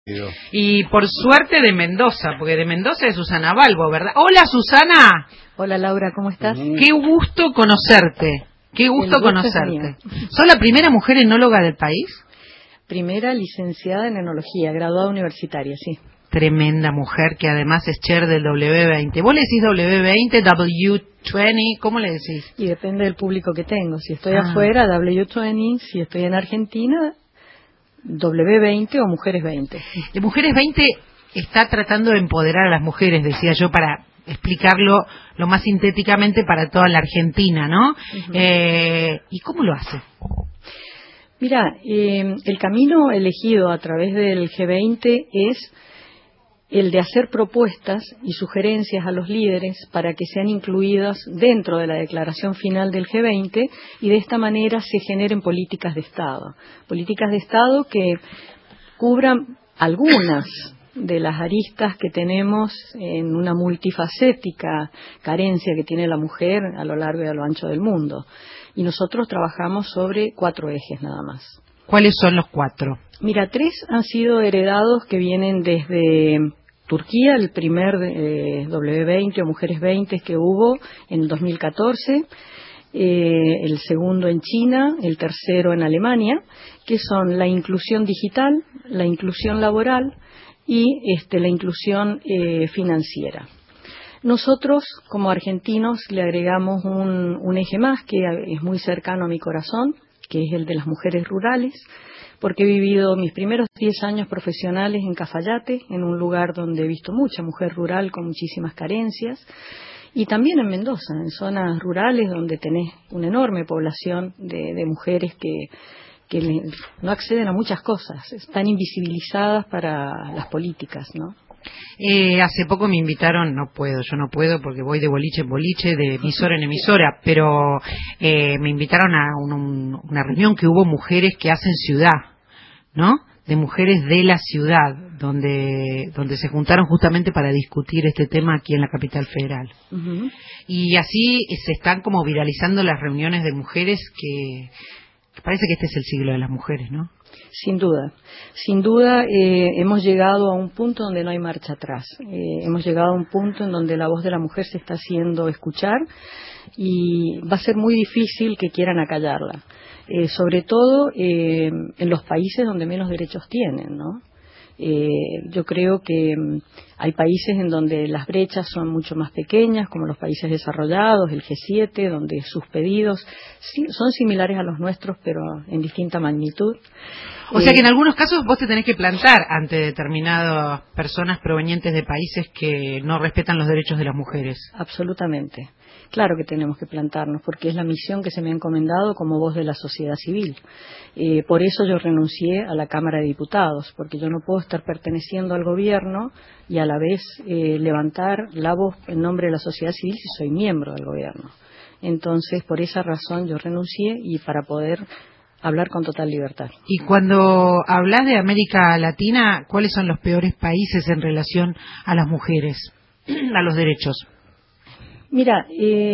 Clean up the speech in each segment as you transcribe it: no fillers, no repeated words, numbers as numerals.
Y por suerte de Mendoza, porque de Mendoza es Susana Balbo, ¿verdad? Hola, Susana. Hola, Laura, ¿cómo estás? Qué gusto conocerte. Qué gusto conocerte. ¿Sos la primera mujer enóloga del país? Primera licenciada en enología, graduada universitaria, sí. Tremenda mujer, que además es chair del W20. ¿Vos le decís W20, W20? ¿Cómo le decís? Y depende del público que tengo. Si estoy afuera, W20. Si estoy en Argentina, W20 o Mujeres 20. De Mujeres 20 está tratando de empoderar a las mujeres, decía yo, para explicarlo lo más sintéticamente para toda la Argentina, ¿no? ¿Y cómo lo hace? Mira, el camino elegido a través del G20 es el de hacer propuestas y sugerencias a los líderes para que sean incluidas dentro de la declaración final del G20 y de esta manera se generen políticas de Estado que cubran algunas de las aristas que tenemos en una multifacética carencia que tiene la mujer a lo largo y a lo ancho del mundo. Y nosotros trabajamos sobre 4 ejes nada más. ¿Cuáles son los 4? Mira, 3 han sido heredados que vienen desde Turquía, el primer W20 o Mujeres 20 que hubo en el 2014, el segundo en China, el tercero en Alemania, que son la inclusión digital, la inclusión laboral y la inclusión financiera. Nosotros, como argentinos, le agregamos un eje más que es muy cercano a mi corazón, que es el de las mujeres rurales, porque he vivido mis primeros 10 años profesionales en Cafayate, en un lugar donde he visto mucha mujer rural con muchísimas carencias, y también en Mendoza, en zonas rurales donde tenés una enorme población de mujeres que no acceden a muchas cosas, están invisibilizadas para las políticas, ¿no? Hace poco me invitaron, yo no puedo porque voy de boliche en boliche, de emisora en emisora, pero me invitaron a una reunión que hubo mujeres que hacen ciudad, ¿no? De mujeres de la ciudad, donde se juntaron justamente para discutir este tema aquí en la capital federal. Y así se están como viralizando las reuniones de mujeres que parece que este es el siglo de las mujeres, ¿no? Sin duda, hemos llegado a un punto donde no hay marcha atrás. Hemos llegado a un punto en donde la voz de la mujer se está haciendo escuchar y va a ser muy difícil que quieran acallarla. Sobre todo en los países donde menos derechos tienen, ¿no? Yo creo que hay países en donde las brechas son mucho más pequeñas, como los países desarrollados, el G7, donde sus pedidos son similares a los nuestros, pero en distinta magnitud. O sea que en algunos casos vos te tenés que plantar ante determinadas personas provenientes de países que no respetan los derechos de las mujeres. Absolutamente. Claro que tenemos que plantarnos, porque es la misión que se me ha encomendado como voz de la sociedad civil. Por eso yo renuncié a la Cámara de Diputados, porque yo no puedo estar perteneciendo al gobierno y a la vez levantar la voz en nombre de la sociedad civil si soy miembro del gobierno. Entonces, por esa razón yo renuncié y para poder hablar con total libertad. Y cuando hablas de América Latina, ¿cuáles son los peores países en relación a las mujeres, a los derechos? Mira,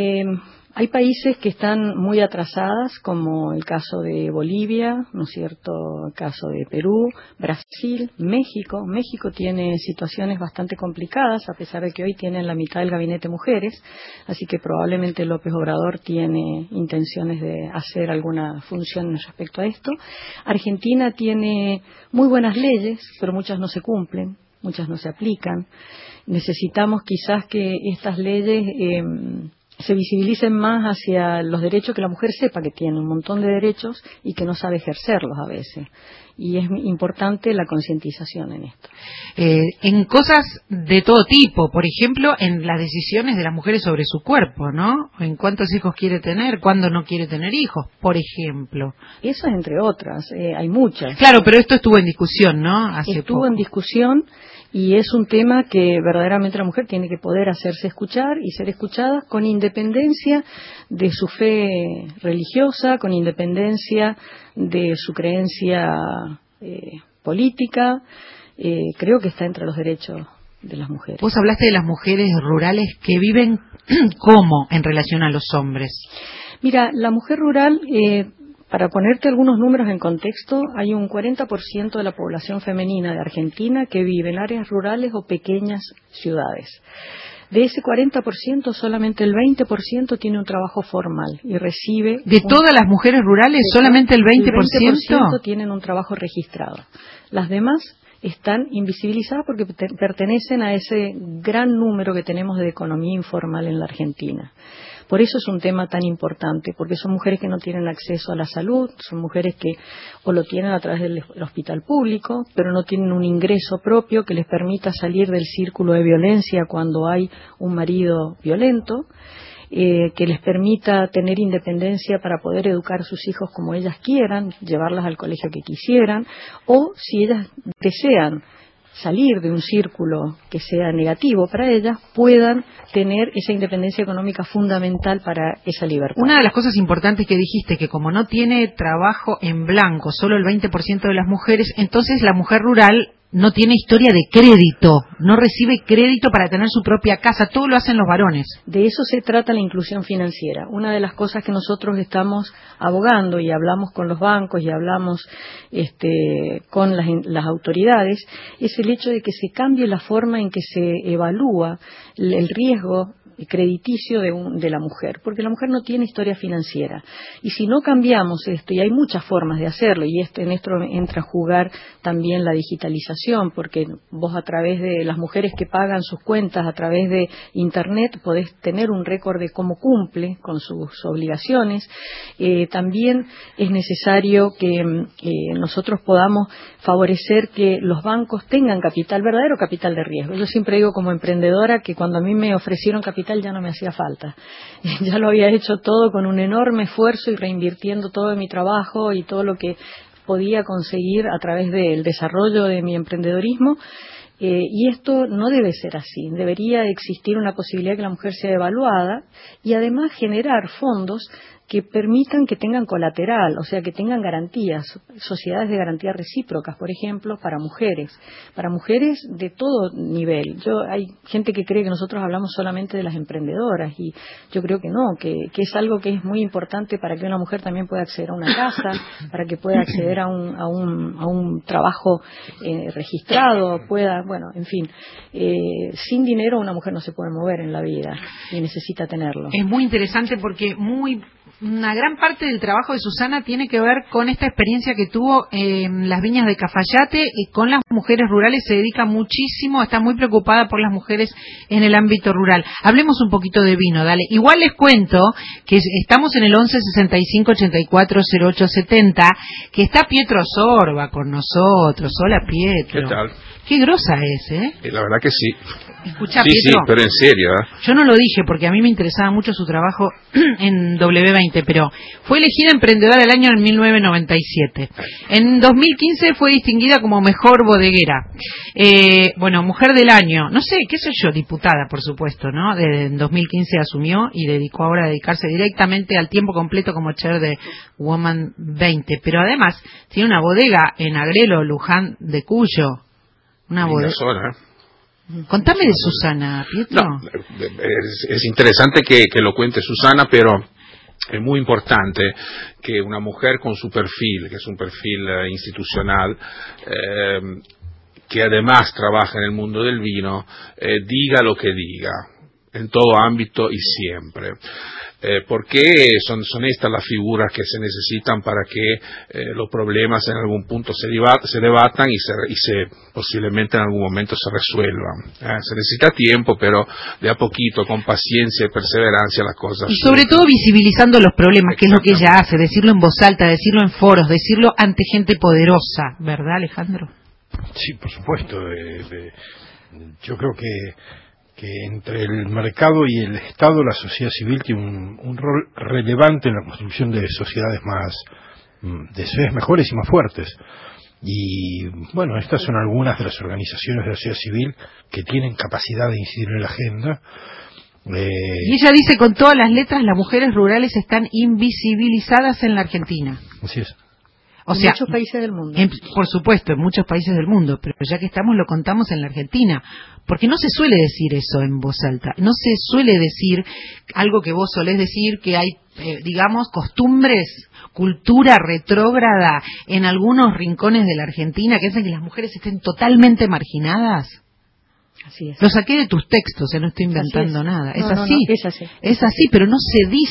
hay países que están muy atrasadas, como el caso de Bolivia, ¿no es cierto?, el caso de Perú, Brasil, México. México tiene situaciones bastante complicadas, a pesar de que hoy tienen la mitad del gabinete mujeres, así que probablemente López Obrador tiene intenciones de hacer alguna función respecto a esto. Argentina tiene muy buenas leyes, pero muchas no se cumplen, muchas no se aplican. Necesitamos quizás que estas leyes se visibilicen más hacia los derechos, que la mujer sepa que tiene un montón de derechos y que no sabe ejercerlos a veces. Y es importante la concientización en esto. En cosas de todo tipo, por ejemplo, en las decisiones de las mujeres sobre su cuerpo, ¿no? En cuántos hijos quiere tener, cuándo no quiere tener hijos, por ejemplo. Eso es entre otras, hay muchas. Claro, pero esto estuvo en discusión, ¿no? Estuvo en discusión. Y es un tema que verdaderamente la mujer tiene que poder hacerse escuchar y ser escuchada con independencia de su fe religiosa, con independencia de su creencia política. Creo que está entre los derechos de las mujeres. Vos hablaste de las mujeres rurales que viven ¿cómo en relación a los hombres? Mira, la mujer rural Para ponerte algunos números en contexto, hay un 40% de la población femenina de Argentina que vive en áreas rurales o pequeñas ciudades. De ese 40%, solamente el 20% tiene un trabajo formal y recibe... ¿De todas las mujeres rurales, solamente el 20%? El 20% tienen un trabajo registrado. Las demás están invisibilizadas porque pertenecen a ese gran número que tenemos de economía informal en la Argentina. Por eso es un tema tan importante, porque son mujeres que no tienen acceso a la salud, son mujeres que o lo tienen a través del hospital público, pero no tienen un ingreso propio que les permita salir del círculo de violencia cuando hay un marido violento, que les permita tener independencia para poder educar a sus hijos como ellas quieran, llevarlas al colegio que quisieran, o si ellas desean salir de un círculo que sea negativo para ellas, puedan tener esa independencia económica fundamental para esa libertad. Una de las cosas importantes que dijiste, que como no tiene trabajo en blanco, solo el 20% de las mujeres, entonces la mujer rural no tiene historia de crédito, no recibe crédito para tener su propia casa, todo lo hacen los varones. De eso se trata la inclusión financiera. Una de las cosas que nosotros estamos abogando y hablamos con los bancos y hablamos con las autoridades es el hecho de que se cambie la forma en que se evalúa el riesgo crediticio de la mujer, porque la mujer no tiene historia financiera. Y si no cambiamos esto, y hay muchas formas de hacerlo, y en esto entra a jugar también la digitalización, porque vos a través de las mujeres que pagan sus cuentas a través de Internet podés tener un récord de cómo cumple con sus obligaciones. También es necesario que nosotros podamos favorecer que los bancos tengan capital, verdadero capital de riesgo. Yo siempre digo como emprendedora que cuando a mí me ofrecieron capital ya no me hacía falta. Ya lo había hecho todo con un enorme esfuerzo y reinvirtiendo todo en mi trabajo y todo lo que podía conseguir a través del desarrollo de mi emprendedorismo. Y esto no debe ser así. Debería existir una posibilidad que la mujer sea evaluada y además generar fondos que permitan que tengan colateral, o sea, que tengan garantías, sociedades de garantía recíprocas, por ejemplo, para mujeres de todo nivel. Hay gente que cree que nosotros hablamos solamente de las emprendedoras y yo creo que no, que es algo que es muy importante para que una mujer también pueda acceder a una casa, para que pueda acceder a un trabajo registrado, en fin, sin dinero una mujer no se puede mover en la vida y necesita tenerlo. Es muy interesante porque una gran parte del trabajo de Susana tiene que ver con esta experiencia que tuvo en las viñas de Cafayate y con las mujeres rurales. Se dedica muchísimo, está muy preocupada por las mujeres en el ámbito rural. Hablemos un poquito de vino, dale. Igual les cuento que estamos en el 11 65 84 08 70, que está Pietro Sorba con nosotros. Hola, Pietro. ¿Qué tal? Qué grosa es, ¿eh? La verdad que sí. Escucha, sí, Pietro. Sí, pero en serio, ¿eh? Yo no lo dije porque a mí me interesaba mucho su trabajo en W20, pero fue elegida emprendedora del año en 1997. En 2015 fue distinguida como mejor bodeguera. Mujer del año. No sé, qué sé yo, diputada, por supuesto, ¿no? En 2015 asumió y dedicó ahora a dedicarse directamente al tiempo completo como chair de Woman 20. Pero además tiene una bodega en Agrelo, Luján de Cuyo. Una bodega. Contame de Susana, Pietro. No, es interesante que lo cuente Susana, pero es muy importante que una mujer con su perfil, que es un perfil institucional, que además trabaja en el mundo del vino, diga lo que diga, en todo ámbito y siempre. Porque son estas las figuras que se necesitan para que los problemas en algún punto se debatan y se posiblemente en algún momento se resuelvan. Se necesita tiempo, pero de a poquito, con paciencia y perseverancia las cosas. Y sobre todo visibilizando los problemas, que es lo que ella hace, decirlo en voz alta, decirlo en foros, decirlo ante gente poderosa, ¿verdad, Alejandro? Sí, por supuesto. Yo creo que entre el mercado y el Estado la sociedad civil tiene un rol relevante en la construcción de sociedades mejores y más fuertes. Y bueno, estas son algunas de las organizaciones de la sociedad civil que tienen capacidad de incidir en la agenda. Y ella dice con todas las letras: las mujeres rurales están invisibilizadas en la Argentina. Así es. O en sea, muchos países del mundo. Por supuesto, en muchos países del mundo, pero ya que estamos lo contamos en la Argentina, porque no se suele decir eso en voz alta, no se suele decir algo que vos solés decir, que hay, digamos, costumbres, cultura retrógrada en algunos rincones de la Argentina que hacen que las mujeres estén totalmente marginadas. Así es. Lo saqué de tus textos, no estoy inventando nada. Es así. Es así, pero no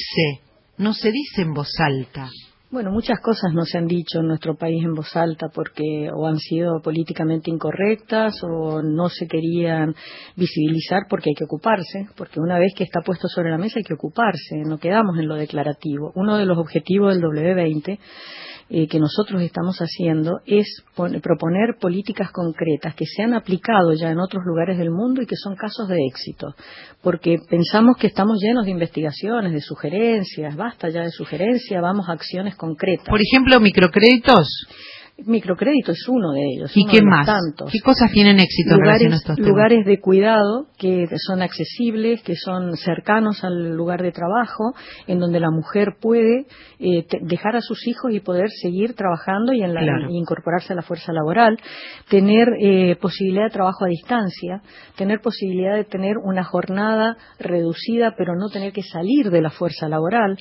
se dice en voz alta. Bueno, muchas cosas no se han dicho en nuestro país en voz alta porque o han sido políticamente incorrectas o no se querían visibilizar porque hay que ocuparse, porque una vez que está puesto sobre la mesa hay que ocuparse, no quedamos en lo declarativo. Uno de los objetivos del W20 que nosotros estamos haciendo es proponer políticas concretas que se han aplicado ya en otros lugares del mundo y que son casos de éxito, porque pensamos que estamos llenos de investigaciones, de sugerencias, basta ya de sugerencias, vamos a acciones concretas. Por ejemplo, microcréditos. Microcrédito es uno de ellos. ¿Y qué más? Tantos. ¿Qué cosas tienen éxito en relación a estos temas? Lugares de cuidado que son accesibles, que son cercanos al lugar de trabajo, en donde la mujer puede dejar a sus hijos y poder seguir trabajando y incorporarse a la fuerza laboral, tener posibilidad de trabajo a distancia, tener posibilidad de tener una jornada reducida, pero no tener que salir de la fuerza laboral.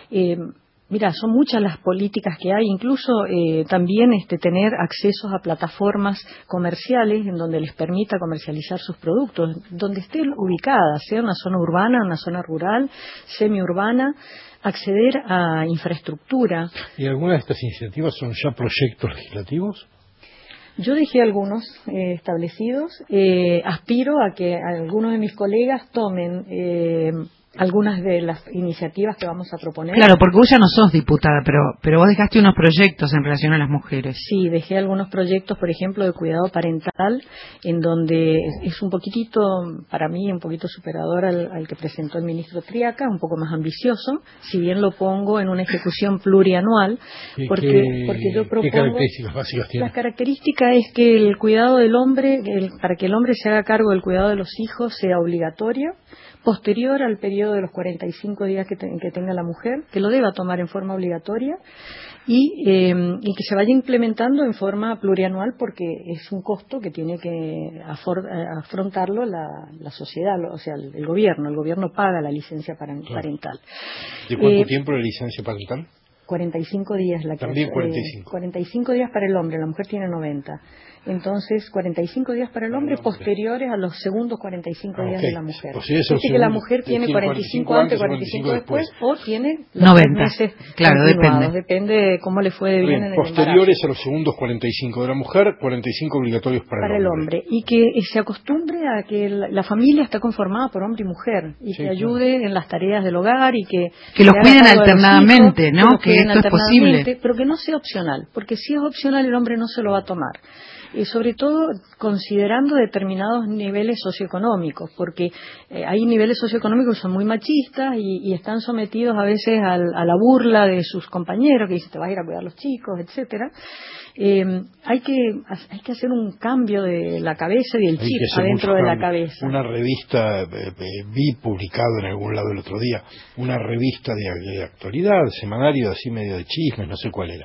Mira, son muchas las políticas que hay, incluso también tener accesos a plataformas comerciales en donde les permita comercializar sus productos, donde estén ubicadas, sea una zona urbana, una zona rural, semiurbana, acceder a infraestructura. ¿Y algunas de estas iniciativas son ya proyectos legislativos? Yo dejé algunos establecidos, aspiro a que algunos de mis colegas tomen algunas de las iniciativas que vamos a proponer. Claro, porque vos ya no sos diputada, pero vos dejaste unos proyectos en relación a las mujeres. Sí, dejé algunos proyectos, por ejemplo, de cuidado parental, en donde es un poquitito, para mí, un poquito superador al que presentó el ministro Triaca, un poco más ambicioso, si bien lo pongo en una ejecución plurianual, porque yo propongo... ¿Qué características básicas tiene? La característica es que el cuidado del hombre, para que el hombre se haga cargo del cuidado de los hijos, sea obligatorio, posterior al periodo de los 45 días que tenga la mujer, que lo deba tomar en forma obligatoria y que se vaya implementando en forma plurianual porque es un costo que tiene que afrontarlo la sociedad, o sea, el gobierno. El gobierno paga la licencia parental. ¿De cuánto tiempo la licencia parental? 45 días la que También 45. 45 días para el hombre, la mujer tiene 90. Entonces, 45 días para el hombre posteriores a los segundos 45 días de la mujer. O sea, que la mujer tiene 45 antes, 45 después, o tiene los 90. meses claro, depende de cómo le fue de bien en el posteriores embarazo. A los segundos 45 de la mujer, 45 obligatorios para el hombre. Y que se acostumbre a que la familia está conformada por hombre y mujer y que ayude en las tareas del hogar y que los cuiden alternadamente, ¿no? Que esto es posible. Pero que no sea opcional, porque si es opcional el hombre no se lo va a tomar. Y sobre todo considerando determinados niveles socioeconómicos, porque hay niveles socioeconómicos que son muy machistas y están sometidos a veces a la burla de sus compañeros que dicen te vas a ir a cuidar a los chicos, etcétera. Hay que hacer un cambio de la cabeza y el chip adentro de la cabeza. Una revista, vi publicado en algún lado el otro día, una revista de actualidad, semanario así medio de chismes, no sé cuál era,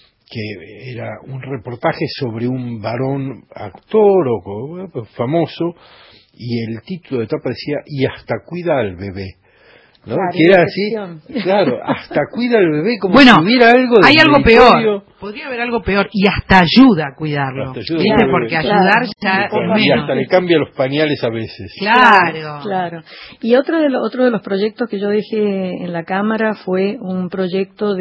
que era un reportaje sobre un varón actor o famoso, y el título de etapa decía y hasta cuida al bebé, ¿no? Claro, que era así, claro, hasta cuida al bebé como si hubiera algo de hay algo peor, podría haber algo peor, y hasta ayuda a cuidarlo, porque ayudar ya es menos. Y hasta le cambia los pañales a veces. Claro. Y otro de los proyectos que yo dejé en la Cámara fue un proyecto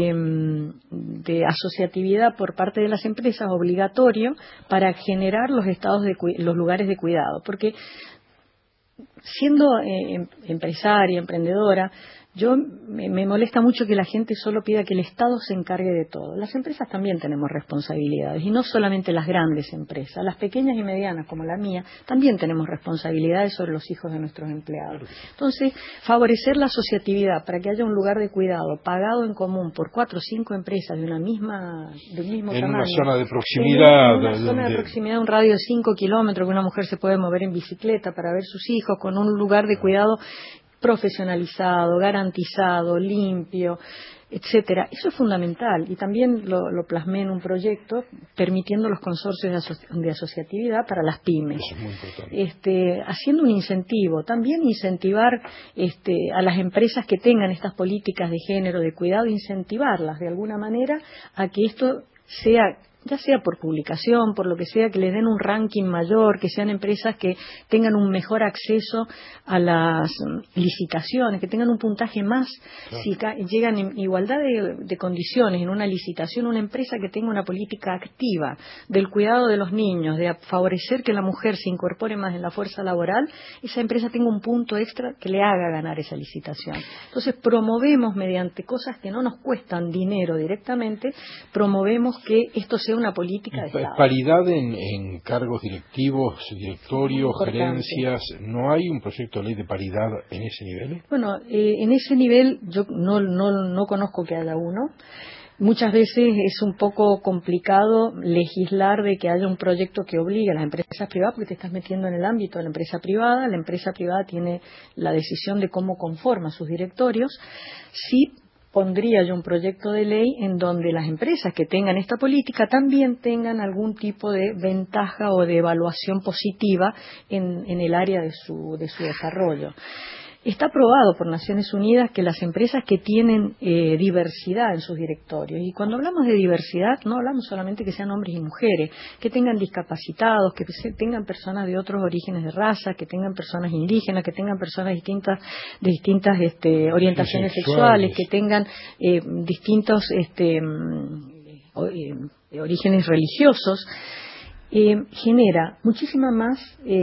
de asociatividad por parte de las empresas obligatorio para generar los los lugares de cuidado, porque siendo empresaria, emprendedora, me molesta mucho que la gente solo pida que el Estado se encargue de todo. Las empresas también tenemos responsabilidades, y no solamente las grandes empresas, las pequeñas y medianas como la mía, también tenemos responsabilidades sobre los hijos de nuestros empleados. Entonces, favorecer la asociatividad para que haya un lugar de cuidado pagado en común por 4 o 5 empresas del mismo tamaño. En una zona de proximidad. En una zona de proximidad, un radio de 5 kilómetros, que una mujer se puede mover en bicicleta para ver sus hijos, con un lugar de cuidado profesionalizado, garantizado, limpio, etcétera. Eso es fundamental y también lo plasmé en un proyecto permitiendo los consorcios de asociatividad para las pymes. Eso es muy importante. Haciendo un incentivo, también incentivar a las empresas que tengan estas políticas de género, de cuidado, incentivarlas de alguna manera a que esto sea, ya sea por publicación, por lo que sea, que les den un ranking mayor, que sean empresas que tengan un mejor acceso a las licitaciones, que tengan un puntaje más, claro. Si llegan en igualdad de condiciones en una licitación, una empresa que tenga una política activa del cuidado de los niños, de favorecer que la mujer se incorpore más en la fuerza laboral, esa empresa tenga un punto extra que le haga ganar esa licitación. Entonces promovemos mediante cosas que no nos cuestan dinero directamente, promovemos que esto sea una política de Estado. Paridad en cargos directivos, directorios, gerencias. ¿No hay un proyecto de ley de paridad en ese nivel? Bueno, en ese nivel yo no conozco que haya uno. Muchas veces es un poco complicado legislar de que haya un proyecto que obligue a las empresas privadas, porque te estás metiendo en el ámbito de la empresa privada tiene la decisión de cómo conforma sus directorios. Sí pondría yo un proyecto de ley en donde las empresas que tengan esta política también tengan algún tipo de ventaja o de evaluación positiva en el área de su desarrollo. Está aprobado por Naciones Unidas que las empresas que tienen diversidad en sus directorios, y cuando hablamos de diversidad no hablamos solamente que sean hombres y mujeres, que tengan discapacitados, que tengan personas de otros orígenes de raza, que tengan personas indígenas, que tengan personas de distintas orientaciones sexuales, que tengan distintos orígenes religiosos. Genera muchísima más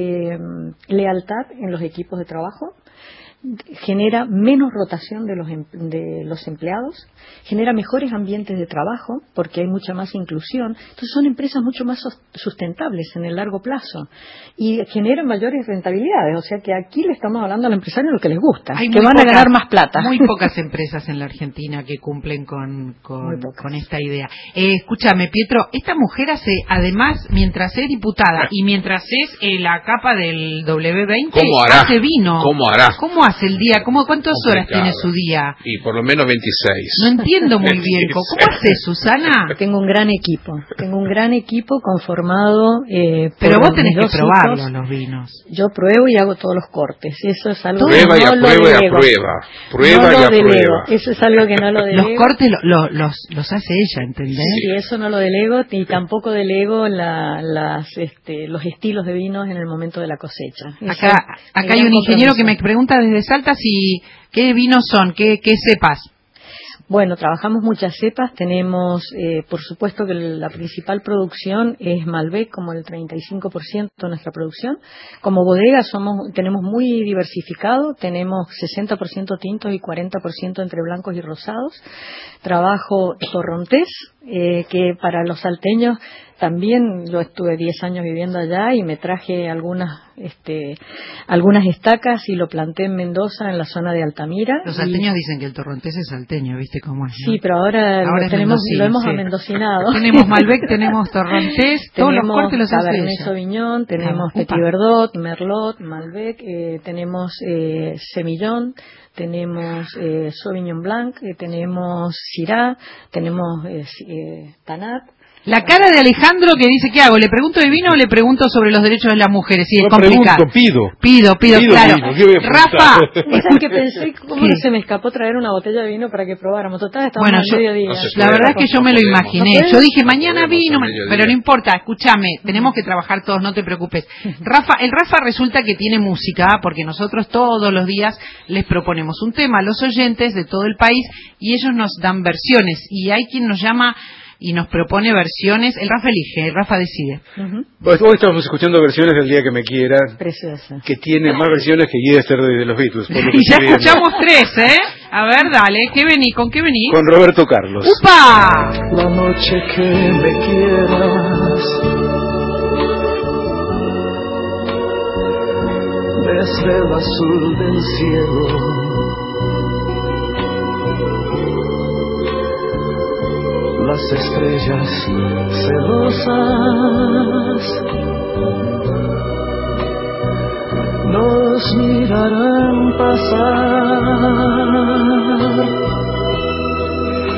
lealtad en los equipos de trabajo, genera menos rotación de los empleados, genera mejores ambientes de trabajo porque hay mucha más inclusión. Entonces son empresas mucho más sustentables en el largo plazo y generan mayores rentabilidades. O sea que aquí le estamos hablando al empresario lo que les gusta, que van a ganar más plata. Muy pocas empresas en la Argentina que cumplen con esta idea. Escúchame, Pietro, esta mujer hace, además, mientras es diputada y mientras es la capa del W20, hace vino. ¿Cómo hará? ¿Cómo hace el día? ¿Cuántas horas tiene su día? Y por lo menos 26. No entiendo muy bien. ¿Cómo hace, Susana? Tengo un gran equipo conformado pero vos tenés que probarlos, los vinos. Yo pruebo y hago todos los cortes. Eso es algo prueba que no lo delego. Prueba y aprueba. Eso es algo que no lo delego. Los cortes los hace ella, ¿entendés? Sí, eso no lo delego y tampoco delego los estilos de vinos en el momento de la cosecha. Acá hay un ingeniero que me pregunta desde Salta si qué vinos son, qué cepas. Bueno, trabajamos muchas cepas, tenemos, por supuesto que la principal producción es Malbec, como el 35% de nuestra producción. Como bodega tenemos muy diversificado, tenemos 60% tintos y 40% entre blancos y rosados. Trabajo torrontés, que para los salteños también yo estuve 10 años viviendo allá y me traje algunas estacas y lo planté en Mendoza, en la zona de Altamira. Los salteños dicen que el torrontés es salteño, ¿viste cómo es? ¿No? Sí, pero ahora lo hemos amendocinado. Tenemos Malbec, tenemos torrontés, todos los cortes los hace Cabernet ella. Sauvignon, tenemos Petit Verdot, Merlot, Malbec, tenemos Semillón, tenemos Sauvignon Blanc, tenemos Syrah, tenemos Tanat. La cara de Alejandro que dice, ¿qué hago? ¿Le pregunto de vino o le pregunto sobre los derechos de las mujeres? Sí, es complicado. Pido, claro. Vino, Rafa. Es que pensé, ¿cómo se me escapó traer una botella de vino para que probáramos? Total, estamos al mediodía. La verdad es que yo me lo imaginé. Yo dije, mañana vino, pero no importa, escúchame, tenemos que trabajar todos, no te preocupes. El Rafa resulta que tiene música, porque nosotros todos los días les proponemos un tema a los oyentes de todo el país y ellos nos dan versiones. Y hay quien nos llama y nos propone versiones. El Rafa elige, el Rafa decide. Pues hoy estamos escuchando versiones del Día que me quiera. Preciosa. Que tiene más versiones que Guía de los Beatles. Por lo que y ya escuchamos 3, ¿eh? A ver, dale, ¿con qué venís? Con Roberto Carlos. ¡Upa! La noche que me quieras, desde el azul del cielo, las estrellas celosas nos mirarán pasar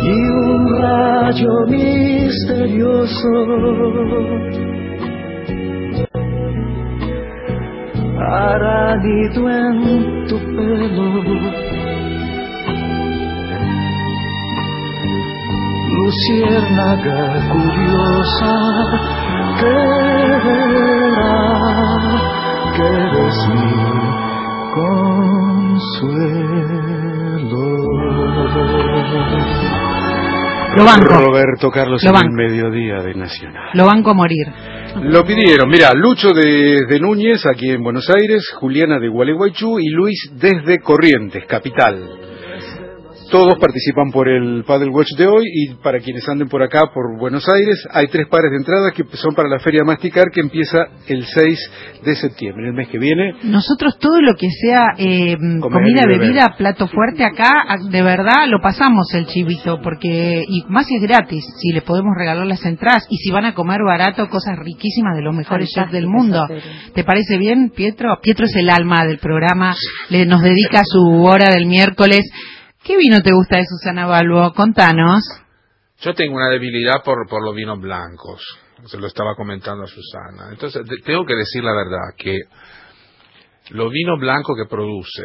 y un rayo misterioso hará nido en tu pelo. Luciérnaga curiosa, que verá que eres mi consuelo. Lo banco. Roberto Carlos Lo en el banco. mediodía de Nacional. Lo banco a morir. Lo pidieron, mira, Lucho de Núñez, aquí en Buenos Aires, Juliana de Gualeguaychú y Luis desde Corrientes, capital. Todos participan por el Paddle Watch de hoy, y para quienes anden por acá, por Buenos Aires, hay 3 pares de entradas que son para la Feria Masticar, que empieza el 6 de septiembre, el mes que viene. Nosotros todo lo que sea comida, bebida, plato fuerte, acá de verdad lo pasamos el chivito, porque y más si es gratis, si les podemos regalar las entradas, y si van a comer barato, cosas riquísimas de los mejores chefs del mundo. ¿Te parece bien, Pietro? Pietro es el alma del programa, nos dedica su hora del miércoles. ¿Qué vino te gusta de Susana Balbo? Contanos. Yo tengo una debilidad por los vinos blancos. Se lo estaba comentando a Susana. Entonces, tengo que decir la verdad, que los vinos blancos que produce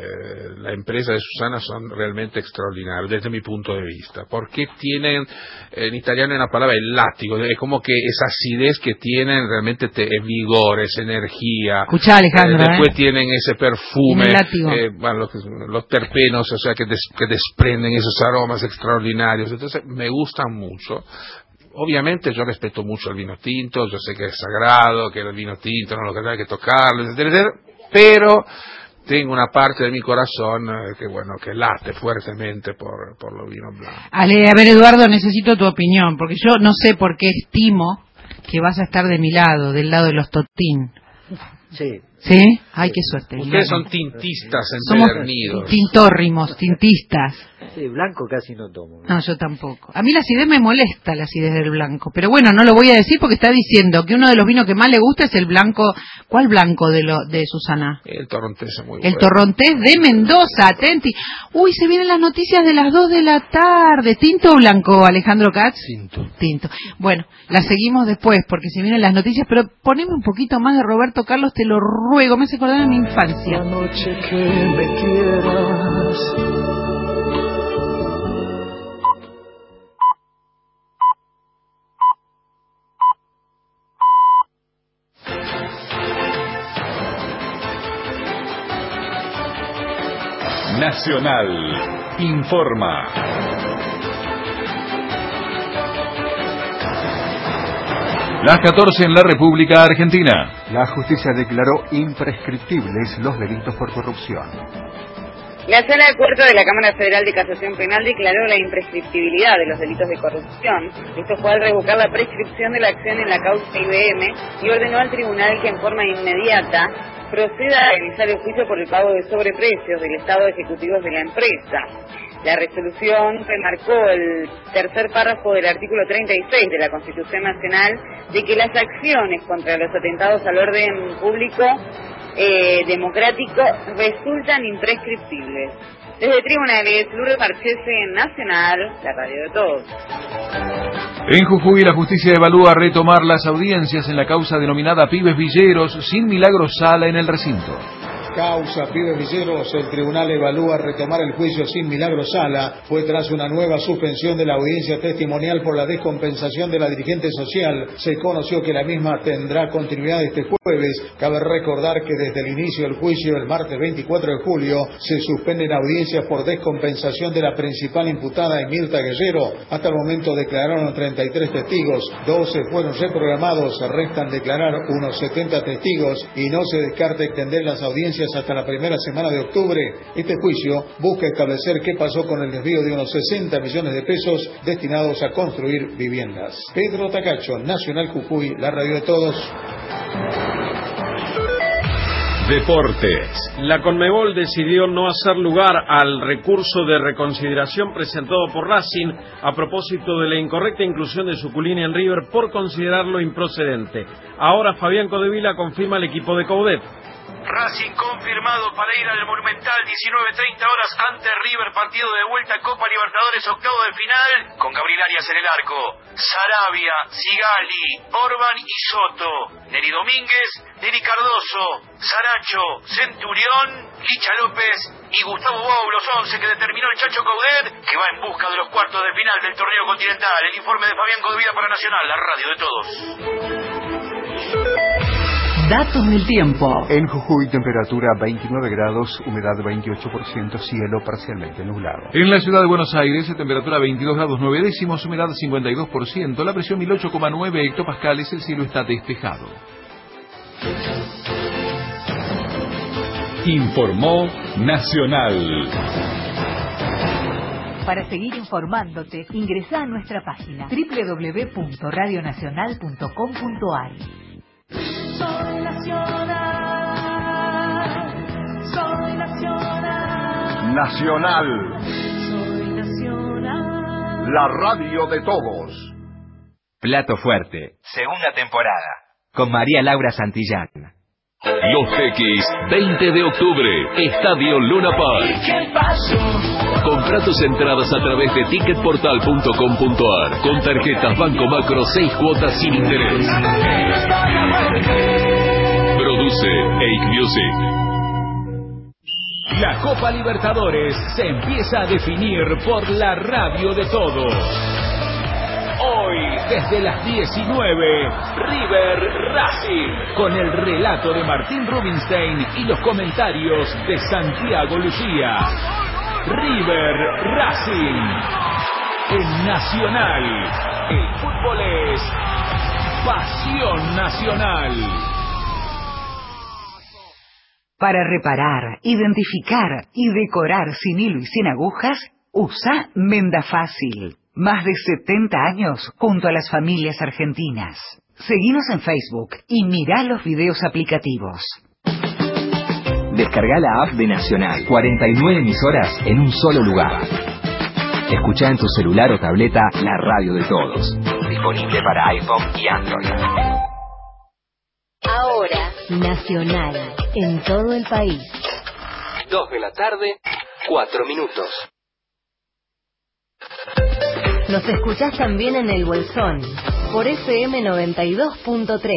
la empresa de Susana son realmente extraordinarios desde mi punto de vista, porque tienen, en italiano hay una palabra, el látigo, es como que esa acidez que tienen realmente es vigor, es energía. Escuchá, Alejandro, después tienen ese perfume, bueno, los terpenos, o sea, que desprenden esos aromas extraordinarios. Entonces me gustan mucho. Obviamente yo respeto mucho el vino tinto, yo sé que es sagrado, que el vino tinto no lo que hay que tocarlo, etcétera, etcétera, pero tengo una parte de mi corazón que late fuertemente por los vinos blancos. A ver, Eduardo, necesito tu opinión, porque yo no sé por qué estimo que vas a estar de mi lado, del lado de los Totín. Sí. ¿Sí? Ay, qué suerte. Ustedes son tintistas Somos empedernidos. tintórrimos, tintistas. Sí, blanco casi no tomo. No, yo tampoco. A mí la acidez me molesta, la acidez del blanco. Pero bueno, no lo voy a decir porque está diciendo que uno de los vinos que más le gusta es el blanco. ¿Cuál blanco de Susana? El torrontés es muy bueno. El torrontés de Mendoza, atenti. Uy, se vienen las noticias de las 2 de la tarde. ¿Tinto o blanco, Alejandro Katz? Tinto. Bueno, las seguimos después porque se vienen las noticias, pero poneme un poquito más de Roberto Carlos, te lo ruego. Me hace acordar de mi infancia. La noche que me quieras, Nacional informa. Las 14 en la República Argentina. La justicia declaró imprescriptibles los delitos por corrupción. La Sala de Cuarto de la Cámara Federal de Casación Penal declaró la imprescriptibilidad de los delitos de corrupción. Esto fue al revocar la prescripción de la acción en la causa IBM y ordenó al tribunal que en forma inmediata proceda a realizar el juicio por el pago de sobreprecios del estado de ejecutivos de la empresa. La resolución remarcó el tercer párrafo del artículo 36 de la Constitución Nacional de que las acciones contra los atentados al orden público democrático resultan imprescriptibles. Desde tribunales, Lourdes Marchese, Nacional, la radio de todos. En Jujuy, la justicia evalúa retomar las audiencias en la causa denominada Pibes Villeros sin Milagro Sala en el recinto. Causa Pibes Villeros, el tribunal evalúa retomar el juicio sin Milagro Sala. Fue tras una nueva suspensión de la audiencia testimonial por la descompensación de la dirigente social. Se conoció que la misma tendrá continuidad este jueves. Cabe recordar que desde el inicio del juicio, el martes 24 de julio, se suspenden audiencias por descompensación de la principal imputada, Emilta Guerrero. Hasta el momento declararon 33 testigos, 12 fueron reprogramados, restan declarar unos 70 testigos y no se descarta extender las audiencias hasta la primera semana de octubre. Este juicio busca establecer qué pasó con el desvío de unos 60 millones de pesos destinados a construir viviendas. Pedro Tacacho, Nacional Jujuy, la radio de todos. Deportes. La Conmebol decidió no hacer lugar al recurso de reconsideración presentado por Racing a propósito de la incorrecta inclusión de Suculini en River por considerarlo improcedente. Ahora Fabián Codevila confirma al equipo de Coudet. Racing confirmado para ir al Monumental 19:30 horas ante River, partido de vuelta Copa Libertadores, octavo de final, con Gabriel Arias en el arco, Sarabia, Sigali, Orban y Soto, Neri Domínguez, Neri Cardoso, Saracho, Centurión, Licha López y Gustavo Bou, los 11 que determinó el Chacho Coudet, que va en busca de los cuartos de final del torneo continental. El informe de Fabián Codevida para Nacional, la radio de todos. Datos del tiempo. En Jujuy, temperatura 29 grados, humedad 28%, cielo parcialmente nublado. En la ciudad de Buenos Aires, temperatura 22 grados 9 décimos, humedad 52%, la presión 1008,9 hectopascales, el cielo está despejado. Informó Nacional. Para seguir informándote, ingresa a nuestra página www.radionacional.com.ar. Soy nacional, soy nacional. Nacional. Soy nacional. La radio de todos. Plato Fuerte, segunda temporada, con María Laura Santillán. Los Tequis, 20 de octubre, Estadio Luna Park. ¿Qué pasó? Compra tus entradas a través de ticketportal.com.ar con tarjetas Banco Macro 6 cuotas sin interés. Produce Ake Music. La Copa Libertadores se empieza a definir por la radio de todos. Hoy, desde las 19, River Racing, con el relato de Martín Rubinstein y los comentarios de Santiago Lucía. River Racing, en Nacional. El fútbol es pasión nacional. Para reparar, identificar y decorar sin hilo y sin agujas, usa Menda Fácil. Más de 70 años junto a las familias argentinas. Seguinos en Facebook y mirá los videos aplicativos. Descarga la app de Nacional. 49 emisoras en un solo lugar. Escuchá en tu celular o tableta la radio de todos. Disponible para iPhone y Android. Ahora, Nacional, en todo el país. 2 de la tarde, 4 minutos. Nos escuchás también en El Bolsón, por FM 92.3.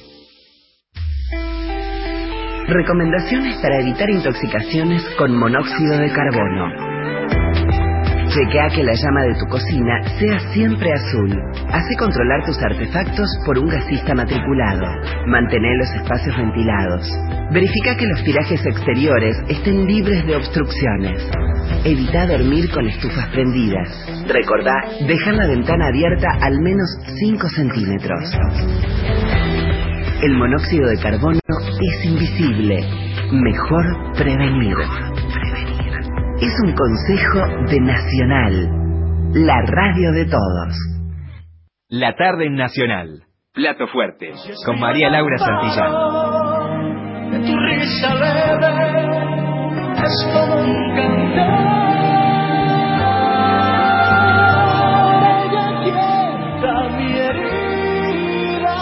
Recomendaciones para evitar intoxicaciones con monóxido de carbono. Chequea que la llama de tu cocina sea siempre azul. Hace controlar tus artefactos por un gasista matriculado. Mantén los espacios ventilados. Verifica que los tirajes exteriores estén libres de obstrucciones. Evita dormir con estufas prendidas. Recordá dejar la ventana abierta al menos 5 centímetros. El monóxido de carbono es invisible. Mejor prevenir. Es un consejo de Nacional, la radio de todos. La tarde en Nacional. Plato Fuerte, con María Laura Santillán. Tu risa leve es como un cantar. Ella quieta mi herida.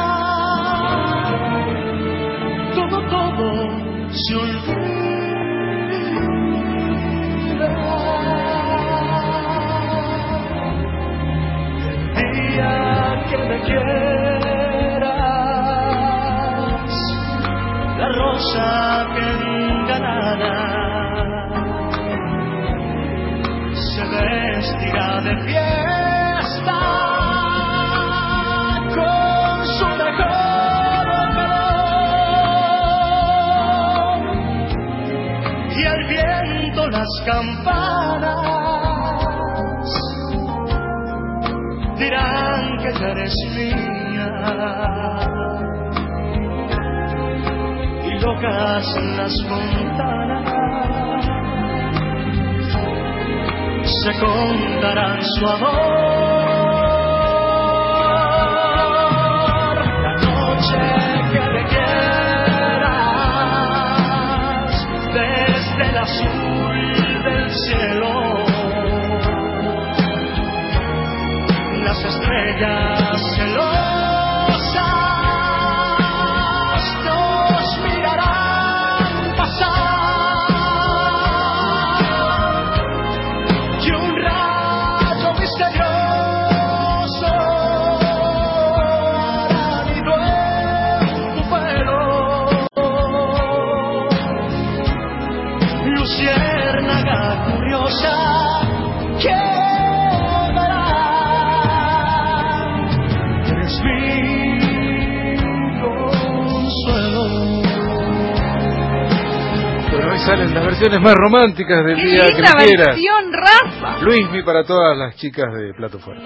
Todo se olvida. Que me quieras, la rosa que engalana se vestirá de fiesta con su mejor color y al viento las campanas dirán que ya eres mía y locas las montanas se contarán su amor. La noche que me quieras desde el azul del cielo, las estrellas celosas nos mirarán salen las versiones más románticas del día que ¡Linda quieras. versión, Rafa! Luismi para todas las chicas de Plato Fuerte.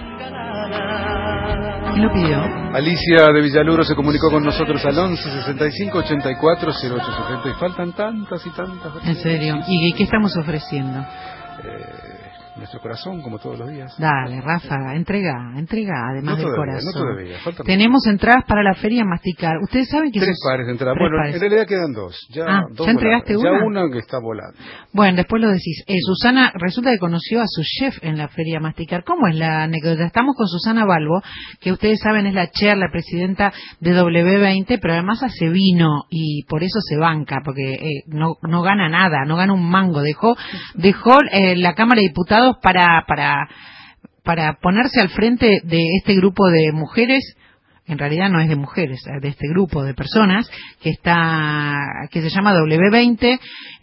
¿Quién lo pidió? Alicia de Villaluro se comunicó con nosotros al 11 65 84 0870 y faltan tantas y tantas. En serio. ¿Y qué estamos ofreciendo? Nuestro corazón, como todos los días. Dale, Rafa, entrega, además del corazón. No todavía, faltan. Tenemos entradas para la feria Masticar. Ustedes saben que 3 pares de entradas. Bueno, en realidad quedan 2. Ya entregaste voladas. una. Ya una que está volando. Bueno, después lo decís. Susana resulta que conoció a su chef en la feria Masticar. ¿Cómo es la anécdota? Estamos con Susana Balbo, que ustedes saben es la chair, la presidenta de W20, pero además hace vino y por eso se banca, porque no gana nada, no gana un mango. Dejó la Cámara de Diputados para ponerse al frente de este grupo de mujeres. En realidad no es de mujeres, de este grupo de personas que se llama W20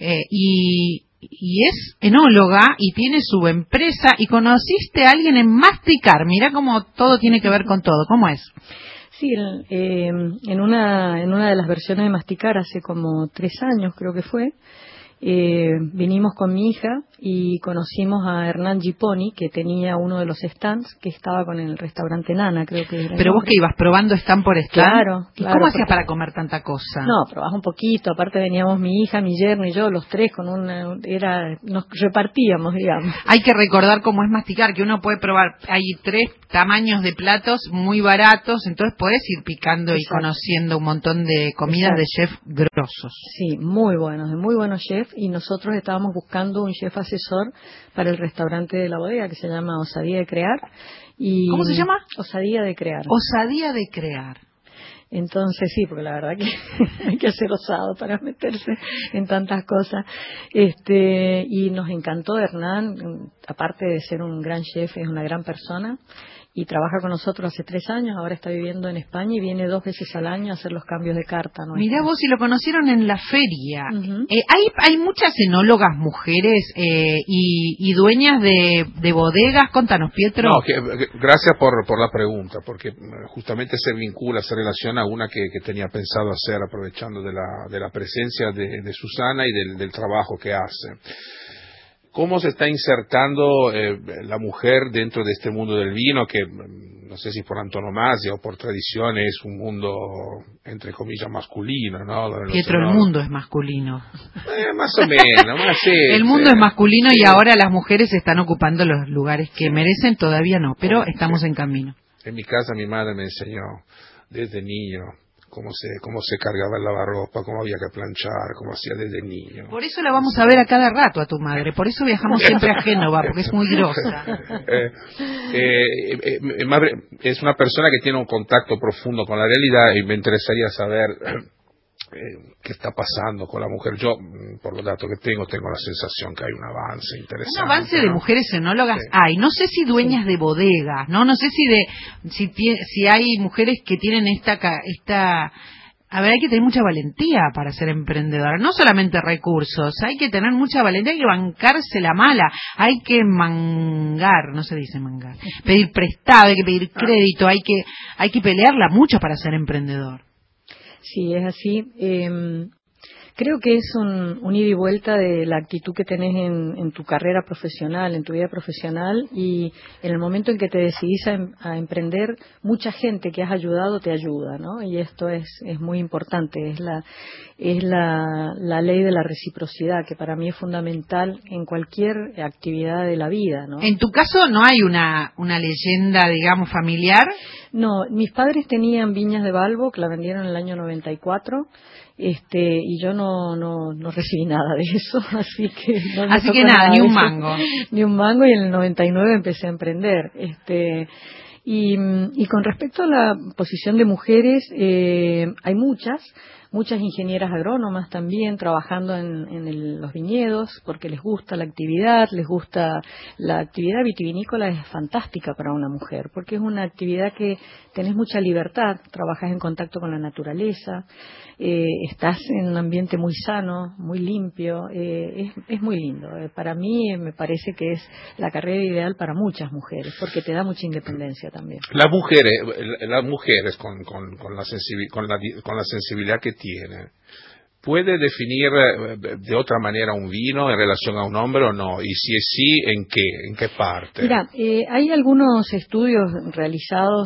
y es enóloga y tiene su empresa. Y conociste a alguien en Masticar. Mirá cómo todo tiene que ver con todo. ¿Cómo es? Sí, en una de las versiones de Masticar hace como 3 años creo que fue, vinimos con mi hija y conocimos a Hernán Giponi, que tenía uno de los stands que estaba con el restaurante Nana, creo que era. Pero vos que ibas probando stand por stand. Claro. ¿Y cómo hacías para comer tanta cosa? No, probás un poquito. Aparte veníamos mi hija, mi yerno y yo, los 3 con nos repartíamos, digamos. Hay que recordar cómo es Masticar, que uno puede probar. Hay 3 tamaños de platos muy baratos, entonces podés ir picando. Exacto. Y conociendo un montón de comidas. Exacto. De chef grosos. Sí, muy buenos chefs. Y nosotros estábamos buscando un chef asesor para el restaurante de la bodega que se llama Osadía de Crear. ¿Cómo se llama? Osadía de Crear. Osadía de Crear. Entonces sí, porque la verdad que hay que ser osado para meterse en tantas cosas. Y nos encantó Hernán, aparte de ser un gran chef, es una gran persona. Y trabaja con nosotros hace 3 años, ahora está viviendo en España y viene 2 veces al año a hacer los cambios de carta. Mirá vos, si lo conocieron en la feria. Uh-huh. Hay muchas enólogas mujeres y dueñas de bodegas. Contanos, Pietro. No, gracias por la pregunta, porque justamente se vincula, se relaciona a una que tenía pensado hacer, aprovechando de la presencia de Susana y del trabajo que hace. ¿Cómo se está insertando la mujer dentro de este mundo del vino, que no sé si por antonomasia o por tradición es un mundo, entre comillas, masculino, ¿no? Pietro, el mundo es masculino. Más o menos, sí. El mundo es masculino y ahora las mujeres están ocupando los lugares que merecen, todavía no, pero estamos en camino. En mi casa mi madre me enseñó desde niño cómo se cargaba el lavarropa, cómo había que planchar, cómo hacía desde niño. Por eso la vamos a ver a cada rato a tu madre, por eso viajamos siempre a Génova, porque es muy grosa. Es una persona que tiene un contacto profundo con la realidad y me interesaría saber qué está pasando con la mujer. Yo, por los datos que tengo la sensación que hay un avance interesante. Un avance, ¿no? De mujeres enólogas hay. No sé si dueñas de bodegas, no sé si hay mujeres que tienen esta. A ver, hay que tener mucha valentía para ser emprendedora. No solamente recursos, hay que tener mucha valentía, hay que bancarse la mala, hay que mangar, no se dice mangar, pedir prestado, hay que pedir crédito, hay que pelearla mucho para ser emprendedor. Sí, es así. Creo que es un ida y vuelta de la actitud que tenés en tu carrera profesional, en tu vida profesional, y en el momento en que te decidís a emprender, mucha gente que has ayudado te ayuda, ¿no? Y esto es muy importante, es la ley de la reciprocidad, que para mí es fundamental en cualquier actividad de la vida, ¿no? En tu caso, ¿no hay una leyenda, digamos, familiar? No, mis padres tenían viñas de Balbo, que la vendieron en el año 94, y yo no recibí nada de eso, así que nada, ni un mango. Ni un mango, y en el 99 empecé a emprender. Y con respecto a la posición de mujeres, hay muchas ingenieras agrónomas también trabajando en los viñedos, porque les gusta la actividad vitivinícola es fantástica para una mujer, porque es una actividad que tenés mucha libertad, trabajas en contacto con la naturaleza, estás en un ambiente muy sano, muy limpio, es muy lindo. Para mí me parece que es la carrera ideal para muchas mujeres, porque te da mucha independencia también. Las mujeres con la sensibilidad que tienen, puede definir de otra manera un vino en relación a un hombre o no? Y si es sí, ¿en qué parte? Mira, hay algunos estudios realizados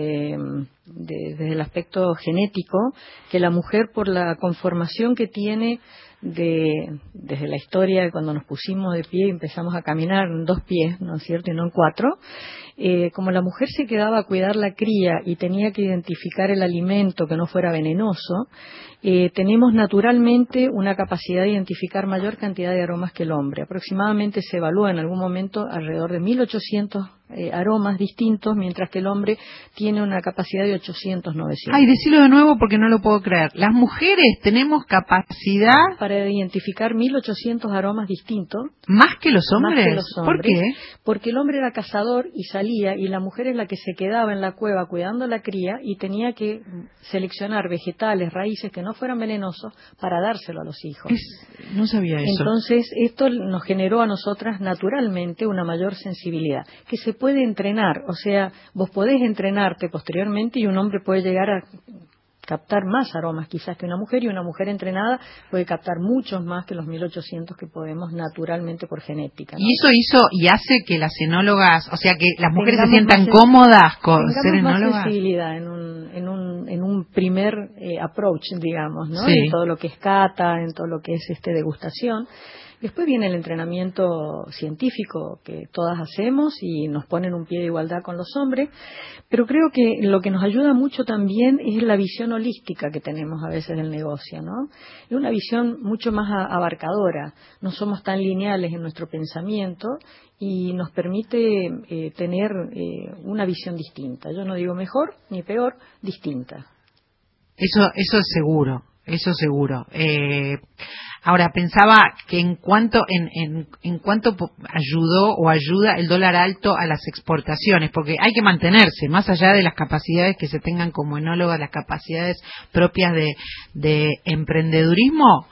desde el aspecto genético, que la mujer, por la conformación que tiene desde la historia de cuando nos pusimos de pie y empezamos a caminar en 2 pies, ¿no es cierto?, y no en 4, como la mujer se quedaba a cuidar la cría y tenía que identificar el alimento que no fuera venenoso, tenemos naturalmente una capacidad de identificar mayor cantidad de aromas que el hombre. Aproximadamente se evalúa en algún momento alrededor de 1.800 aromas distintos, mientras que el hombre tiene una capacidad de 800, 900. Ay, decilo de nuevo porque no lo puedo creer. Las mujeres tenemos capacidad para identificar 1.800 aromas distintos. ¿Más que los hombres? Más que los hombres. ¿Por qué? Porque el hombre era cazador y salía, y la mujer es la que se quedaba en la cueva cuidando la cría y tenía que seleccionar vegetales, raíces que no fueran venenosos para dárselo a los hijos. No sabía eso. Entonces, esto nos generó a nosotras naturalmente una mayor sensibilidad, que se puede entrenar. O sea, vos podés entrenarte posteriormente y un hombre puede llegar a captar más aromas quizás que una mujer, y una mujer entrenada puede captar muchos más que los 1.800 que podemos naturalmente por genética, ¿no? Y eso hizo y hace que las enólogas, o sea, que las mujeres se sientan cómodas con ser enólogas. Más sensibilidad en un primer approach, digamos, ¿no? Sí. En todo lo que es cata, en todo lo que es degustación. Después viene el entrenamiento científico que todas hacemos y nos ponen un pie de igualdad con los hombres, pero creo que lo que nos ayuda mucho también es la visión holística que tenemos a veces del negocio, ¿no? Es una visión mucho más abarcadora, no somos tan lineales en nuestro pensamiento y nos permite tener una visión distinta. Yo no digo mejor ni peor, distinta. Eso es seguro, eso seguro. Ahora, pensaba que en cuanto ayudó o ayuda el dólar alto a las exportaciones, porque hay que mantenerse, más allá de las capacidades que se tengan como enólogas, las capacidades propias de emprendedurismo,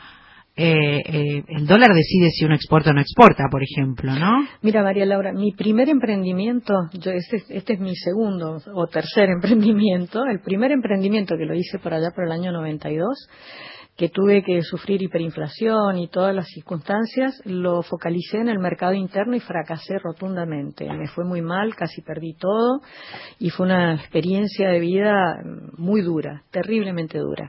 el dólar decide si uno exporta o no exporta, por ejemplo, ¿no? Mira, María Laura, mi primer emprendimiento, este es mi segundo o tercer emprendimiento. El primer emprendimiento que lo hice por allá por el año 92, que tuve que sufrir hiperinflación y todas las circunstancias, lo focalicé en el mercado interno y fracasé rotundamente. Me fue muy mal, casi perdí todo y fue una experiencia de vida muy dura, terriblemente dura.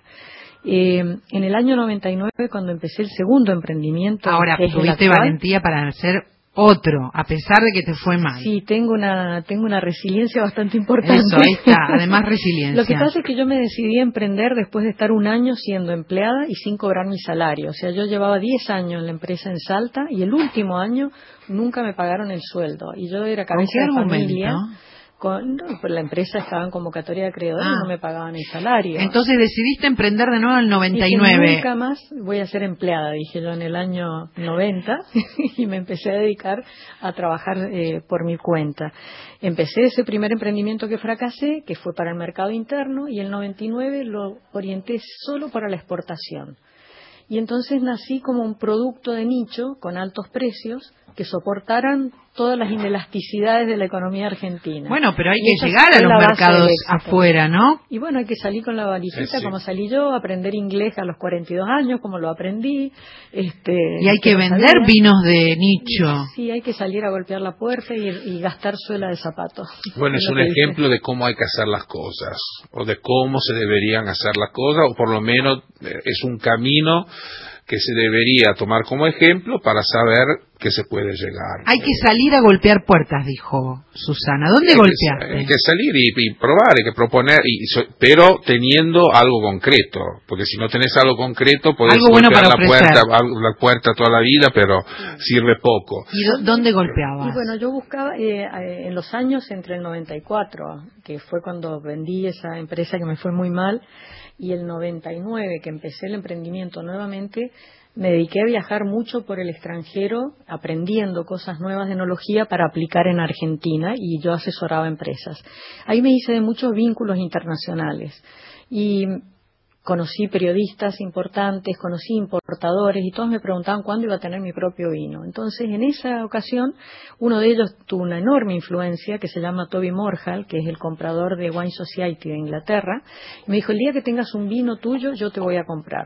En el año 99, cuando empecé el segundo emprendimiento... Ahora, tuviste valentía para hacer otro, a pesar de que te fue mal. Sí, tengo una resiliencia bastante importante. Eso, ahí está, además resiliencia. Lo que pasa es que yo me decidí a emprender después de estar un año siendo empleada y sin cobrar mi salario. O sea, yo llevaba 10 años en la empresa en Salta y el último año nunca me pagaron el sueldo. Y yo era cabeza de familia. Pues la empresa estaba en convocatoria de acreedores y no me pagaban el salario. Entonces decidiste emprender de nuevo en el 99. Dije, nunca más voy a ser empleada, dije yo en el año 90, y me empecé a dedicar a trabajar por mi cuenta. Empecé ese primer emprendimiento que fracasé, que fue para el mercado interno, y el 99 lo orienté solo para la exportación. Y entonces nací como un producto de nicho con altos precios que soportaran todas las inelasticidades de la economía argentina. Bueno, pero hay que llegar a los mercados afuera, ¿no? Y bueno, hay que salir con la valijita como salí yo, aprender inglés a los 42 años, como lo aprendí. Y hay que vender vinos de nicho. Sí, hay que salir a golpear la puerta y gastar suela de zapatos. Bueno, es un ejemplo de cómo hay que hacer las cosas, o de cómo se deberían hacer las cosas, o por lo menos es un camino que se debería tomar como ejemplo para saber que se puede llegar. Hay que salir a golpear puertas, dijo Susana. ¿Dónde golpeaste? Hay que salir y probar, hay que proponer, pero teniendo algo concreto, porque si no tenés algo concreto podés golpear la puerta toda la vida, pero sirve poco. ¿Y dónde golpeabas? Y bueno, yo buscaba en los años entre el 94, que fue cuando vendí esa empresa que me fue muy mal, y el 99, que empecé el emprendimiento nuevamente, me dediqué a viajar mucho por el extranjero, aprendiendo cosas nuevas de enología para aplicar en Argentina, y yo asesoraba empresas. Ahí me hice de muchos vínculos internacionales y conocí periodistas importantes, conocí importadores y todos me preguntaban cuándo iba a tener mi propio vino. Entonces, en esa ocasión, uno de ellos tuvo una enorme influencia que se llama Toby Morhall, que es el comprador de Wine Society de Inglaterra, y me dijo, el día que tengas un vino tuyo, yo te voy a comprar.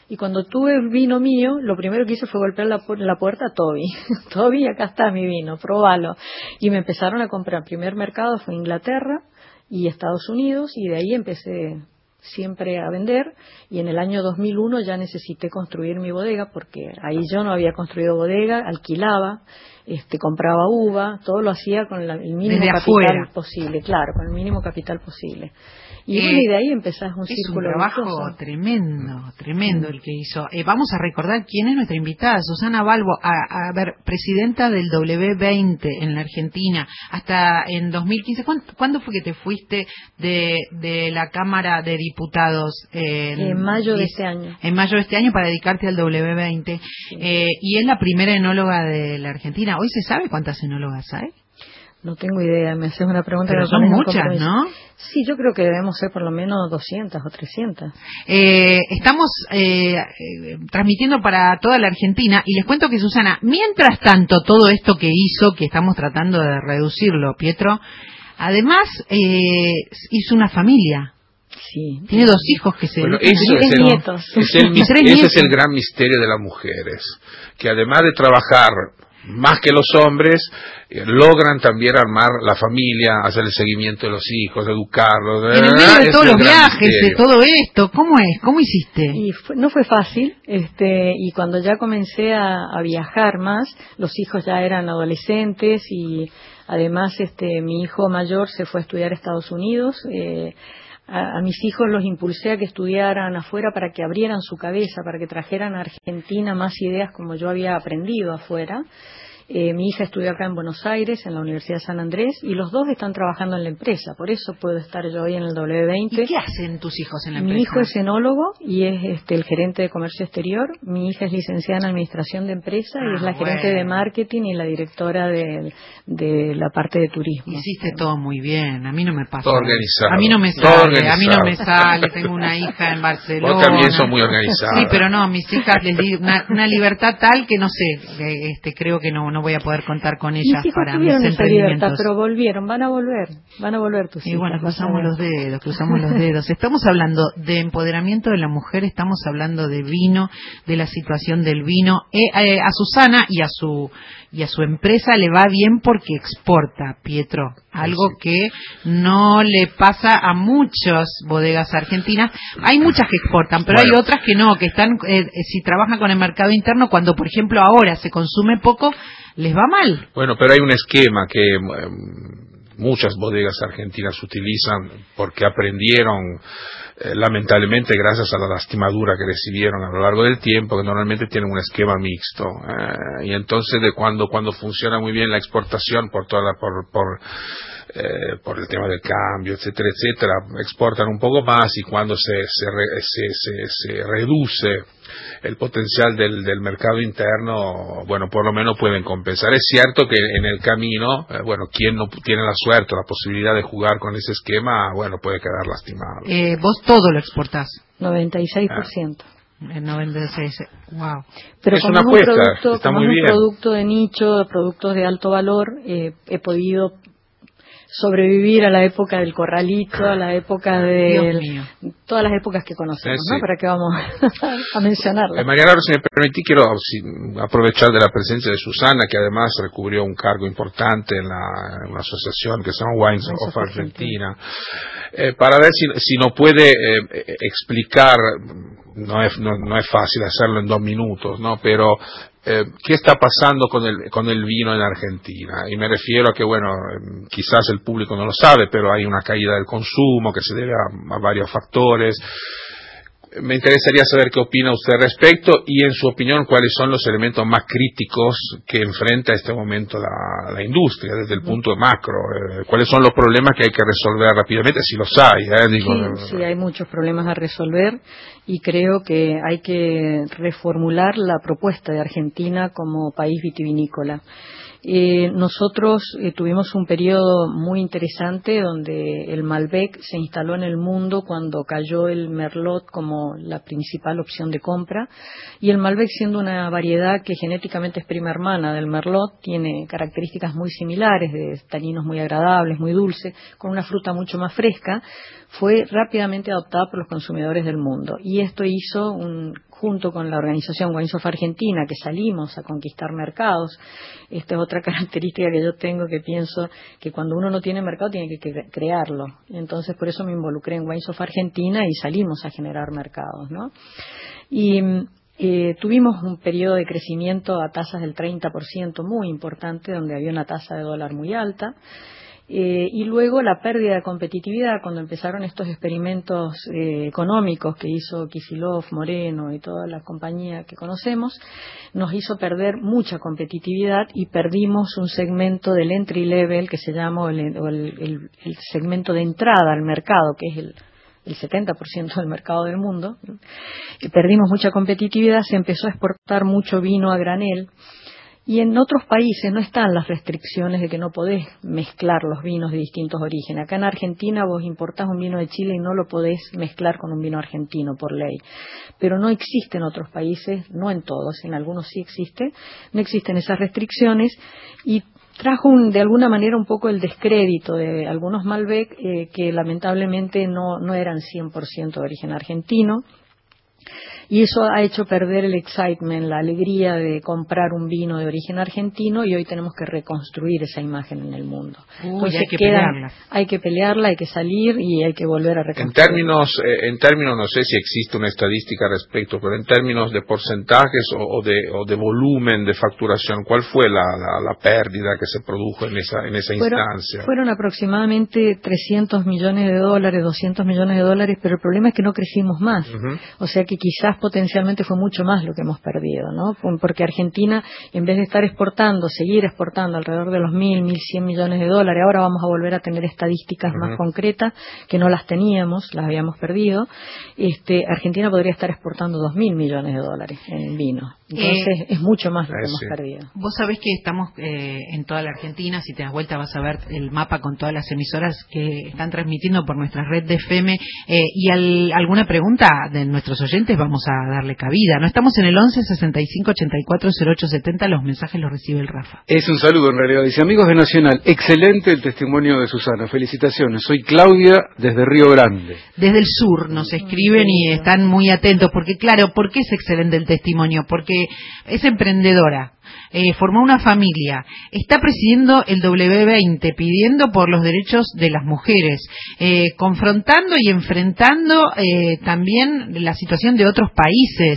Y cuando tuve el vino mío, lo primero que hice fue golpear la puerta a Toby. Toby, acá está mi vino, probalo. Y me empezaron a comprar. El primer mercado fue Inglaterra y Estados Unidos, y de ahí empecé siempre a vender, y en el año 2001 ya necesité construir mi bodega, porque ahí yo no había construido bodega, alquilaba, compraba uva, todo lo hacía con el mínimo desde capital afuera posible, claro, con el mínimo capital posible. Y bueno, y de ahí empezás un círculo trabajo virtuoso. tremendo el que hizo. Vamos a recordar quién es nuestra invitada, Susana Balbo, a ver, presidenta del W20 en la Argentina, hasta en 2015. ¿Cuándo fue que te fuiste de la Cámara de Diputados? En mayo de este año. En mayo de este año, para dedicarte al W20. Sí. Y es la primera enóloga de la Argentina. ¿Hoy se sabe cuántas enólogas hay? No tengo idea, me haces una pregunta. Pero son muchas, ¿no? Sí, yo creo que debemos ser por lo menos 200 o 300. Estamos transmitiendo para toda la Argentina, y les cuento que Susana, mientras tanto, todo esto que hizo, que estamos tratando de reducirlo, Pietro, además hizo una familia. Sí. Tiene 2 hijos que se... Bueno, nietos. Ese es el gran misterio de las mujeres, que además de trabajar más que los hombres, logran también armar la familia, hacer el seguimiento de los hijos, educarlos. En el medio de todos los viajes, de todo esto, ¿cómo es? ¿Cómo hiciste? Y no fue fácil, y cuando ya comencé a viajar más, los hijos ya eran adolescentes, y además mi hijo mayor se fue a estudiar a Estados Unidos. A mis hijos los impulsé a que estudiaran afuera, para que abrieran su cabeza, para que trajeran a Argentina más ideas como yo había aprendido afuera. Mi hija estudió acá en Buenos Aires, en la Universidad de San Andrés, y los dos están trabajando en la empresa. Por eso puedo estar yo hoy en el W20. ¿Y qué hacen tus hijos en la empresa? Mi hijo es enólogo y es el gerente de comercio exterior. Mi hija es licenciada en administración de empresa y es la gerente de marketing y la directora de la parte de turismo. Hiciste todo muy bien. A mí no me pasa. Todo organizado. A mí no me sale. A mí no me sale. Tengo una hija en Barcelona. Vos también sos muy organizada. Sí, pero no, mis hijas les di una libertad tal que no sé, creo que no voy a poder contar con ellas para mis emprendimientos. Pero volvieron, van a volver tus hijas. Y bueno, cruzamos los dedos. Estamos hablando de empoderamiento de la mujer, estamos hablando de vino, de la situación del vino. A Susana y a su empresa le va bien porque exporta, Pietro, algo que no le pasa a muchas bodegas argentinas. Hay muchas que exportan, pero hay otras que no, que están, si trabajan con el mercado interno, cuando por ejemplo ahora se consume poco, les va mal. Bueno, pero hay un esquema que muchas bodegas argentinas utilizan, porque aprendieron, lamentablemente, gracias a la lastimadura que recibieron a lo largo del tiempo, que normalmente tienen un esquema mixto, y entonces cuando funciona muy bien la exportación por el tema del cambio, etcétera, etcétera, exportan un poco más, y cuando se reduce el potencial del mercado interno, bueno, por lo menos pueden compensar. Es cierto que en el camino, quien no tiene la suerte o la posibilidad de jugar con ese esquema, puede quedar lastimado. Vos todo lo exportás. 96%. El 96%. Wow. Pero es como una apuesta, está muy bien. Un producto de nicho, productos de alto valor, he podido sobrevivir a la época del corralito, a la época de todas las épocas que conocemos, ¿no? ¿Para qué vamos a mencionarlas? María Laura, si me permití, quiero aprovechar de la presencia de Susana, que además recubrió un cargo importante en una asociación que se llama Wines of Argentina, para ver si nos puede explicar. No es fácil hacerlo en 2 minutos, ¿no? Pero ¿qué está pasando con el vino en Argentina? Y me refiero a que, quizás el público no lo sabe, pero hay una caída del consumo que se debe a varios factores. Me interesaría saber qué opina usted al respecto, y en su opinión, cuáles son los elementos más críticos que enfrenta en este momento la industria desde el punto de macro. ¿Cuáles son los problemas que hay que resolver rápidamente? Si los hay. Sí, hay muchos problemas a resolver, y creo que hay que reformular la propuesta de Argentina como país vitivinícola. Nosotros tuvimos un periodo muy interesante donde el Malbec se instaló en el mundo cuando cayó el Merlot como la principal opción de compra, y el Malbec, siendo una variedad que genéticamente es prima hermana del Merlot, tiene características muy similares, de taninos muy agradables, muy dulces, con una fruta mucho más fresca, fue rápidamente adoptada por los consumidores del mundo, y esto hizo junto con la organización Wines of Argentina, que salimos a conquistar mercados. Esta es otra característica que yo tengo, que pienso que cuando uno no tiene mercado tiene que crearlo. Entonces por eso me involucré en Wines of Argentina y salimos a generar mercados, ¿no? Y tuvimos un periodo de crecimiento a tasas del 30% muy importante, donde había una tasa de dólar muy alta. Y luego la pérdida de competitividad, cuando empezaron estos experimentos económicos que hizo Kicillof, Moreno y toda la compañía que conocemos, nos hizo perder mucha competitividad y perdimos un segmento del entry level que se llama el segmento de entrada al mercado, que es el 70% del mercado del mundo. Y perdimos mucha competitividad, se empezó a exportar mucho vino a granel. Y en otros países no están las restricciones de que no podés mezclar los vinos de distintos orígenes. Acá en Argentina vos importás un vino de Chile y no lo podés mezclar con un vino argentino por ley. Pero no existe en otros países, no en todos, en algunos sí existe, no existen esas restricciones y trajo de alguna manera un poco el descrédito de algunos Malbec que lamentablemente no eran 100% de origen argentino. Y eso ha hecho perder el excitement, la alegría de comprar un vino de origen argentino, y hoy tenemos que reconstruir esa imagen en el mundo. Entonces hay que pelearla. Hay que pelearla, hay que salir y hay que volver a reconstruir. En términos, no sé si existe una estadística al respecto, pero en términos de porcentajes o de volumen de facturación, ¿cuál fue la pérdida que se produjo en esa instancia? Fueron aproximadamente $300 millones, $200 millones, pero el problema es que no crecimos más. Uh-huh. O sea que quizás potencialmente fue mucho más lo que hemos perdido, ¿no? Porque Argentina, en vez de estar seguir exportando alrededor de los 1.100 millones de dólares, ahora vamos a volver a tener estadísticas más concretas que no las teníamos, las habíamos perdido. Argentina podría estar exportando 2.000 millones de dólares en vino. Entonces es mucho más lo que hemos perdido. Vos sabés que estamos en toda la Argentina. Si te das vuelta vas a ver el mapa con todas las emisoras que están transmitiendo por nuestra red de FM, y alguna pregunta de nuestros oyentes vamos a darle cabida, ¿no? Estamos en el 11 65 84 08 70, los mensajes los recibe el Rafa. Es un saludo en realidad, dice: amigos de Nacional, excelente el testimonio de Susana, felicitaciones, soy Claudia desde Río Grande. Desde el sur nos escriben y están muy atentos, porque claro, ¿por qué es excelente el testimonio? Porque es emprendedora, formó una familia, está presidiendo el W20, pidiendo por los derechos de las mujeres, confrontando y enfrentando también la situación de otros países.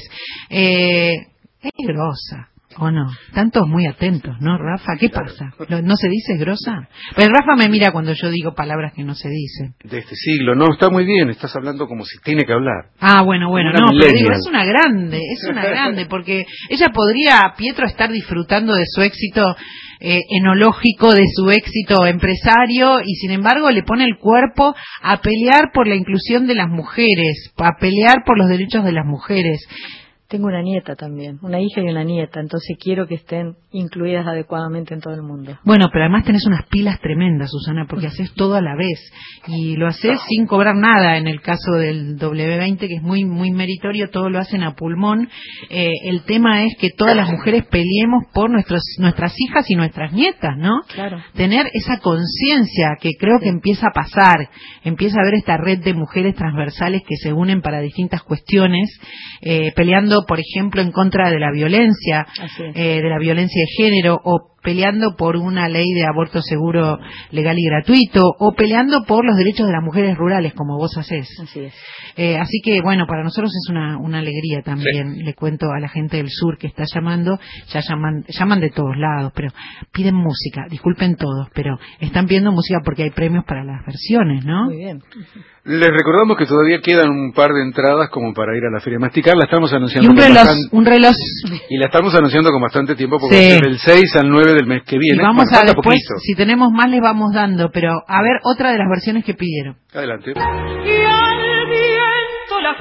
Es grosa, ¿o no? Están todos muy atentos, ¿no, Rafa? ¿Qué pasa? ¿No se dice grosa? Pues Rafa me mira cuando yo digo palabras que no se dicen. De este siglo, no, está muy bien, estás hablando como si tiene que hablar. Ah, bueno, no, pero digo, es una grande, porque ella podría, Pietro, estar disfrutando de su éxito enológico, de su éxito empresario, y sin embargo le pone el cuerpo a pelear por la inclusión de las mujeres, a pelear por los derechos de las mujeres. Tengo una nieta también, una hija y una nieta, entonces quiero que estén incluidas adecuadamente en todo el mundo. Bueno, pero además tenés unas pilas tremendas, Susana, porque haces todo a la vez y lo haces sin cobrar nada. En el caso del W20, que es muy muy meritorio, todo lo hacen a pulmón. El tema es que todas las mujeres peleemos por nuestras hijas y nuestras nietas, ¿no? Claro. Tener esa conciencia que creo que empieza a pasar, empieza a haber esta red de mujeres transversales que se unen para distintas cuestiones, peleando, por ejemplo, en contra de la violencia, de la violencia de género, o peleando por una ley de aborto seguro, legal y gratuito, o peleando por los derechos de las mujeres rurales, como vos hacés. Así es. Así que, bueno, para nosotros es una alegría también. Sí. Le cuento a la gente del sur que está llamando, ya llaman de todos lados, pero piden música, disculpen todos, pero están pidiendo música porque hay premios para las versiones, ¿no? Muy bien. Les recordamos que todavía quedan un par de entradas como para ir a la Feria Masticar, la estamos anunciando. Y un reloj. Y la estamos anunciando con bastante tiempo porque va a ser del 6 al 9 del mes que viene. Y vamos a después, si tenemos más les vamos dando, pero a ver otra de las versiones que pidieron. Adelante. Y al viento las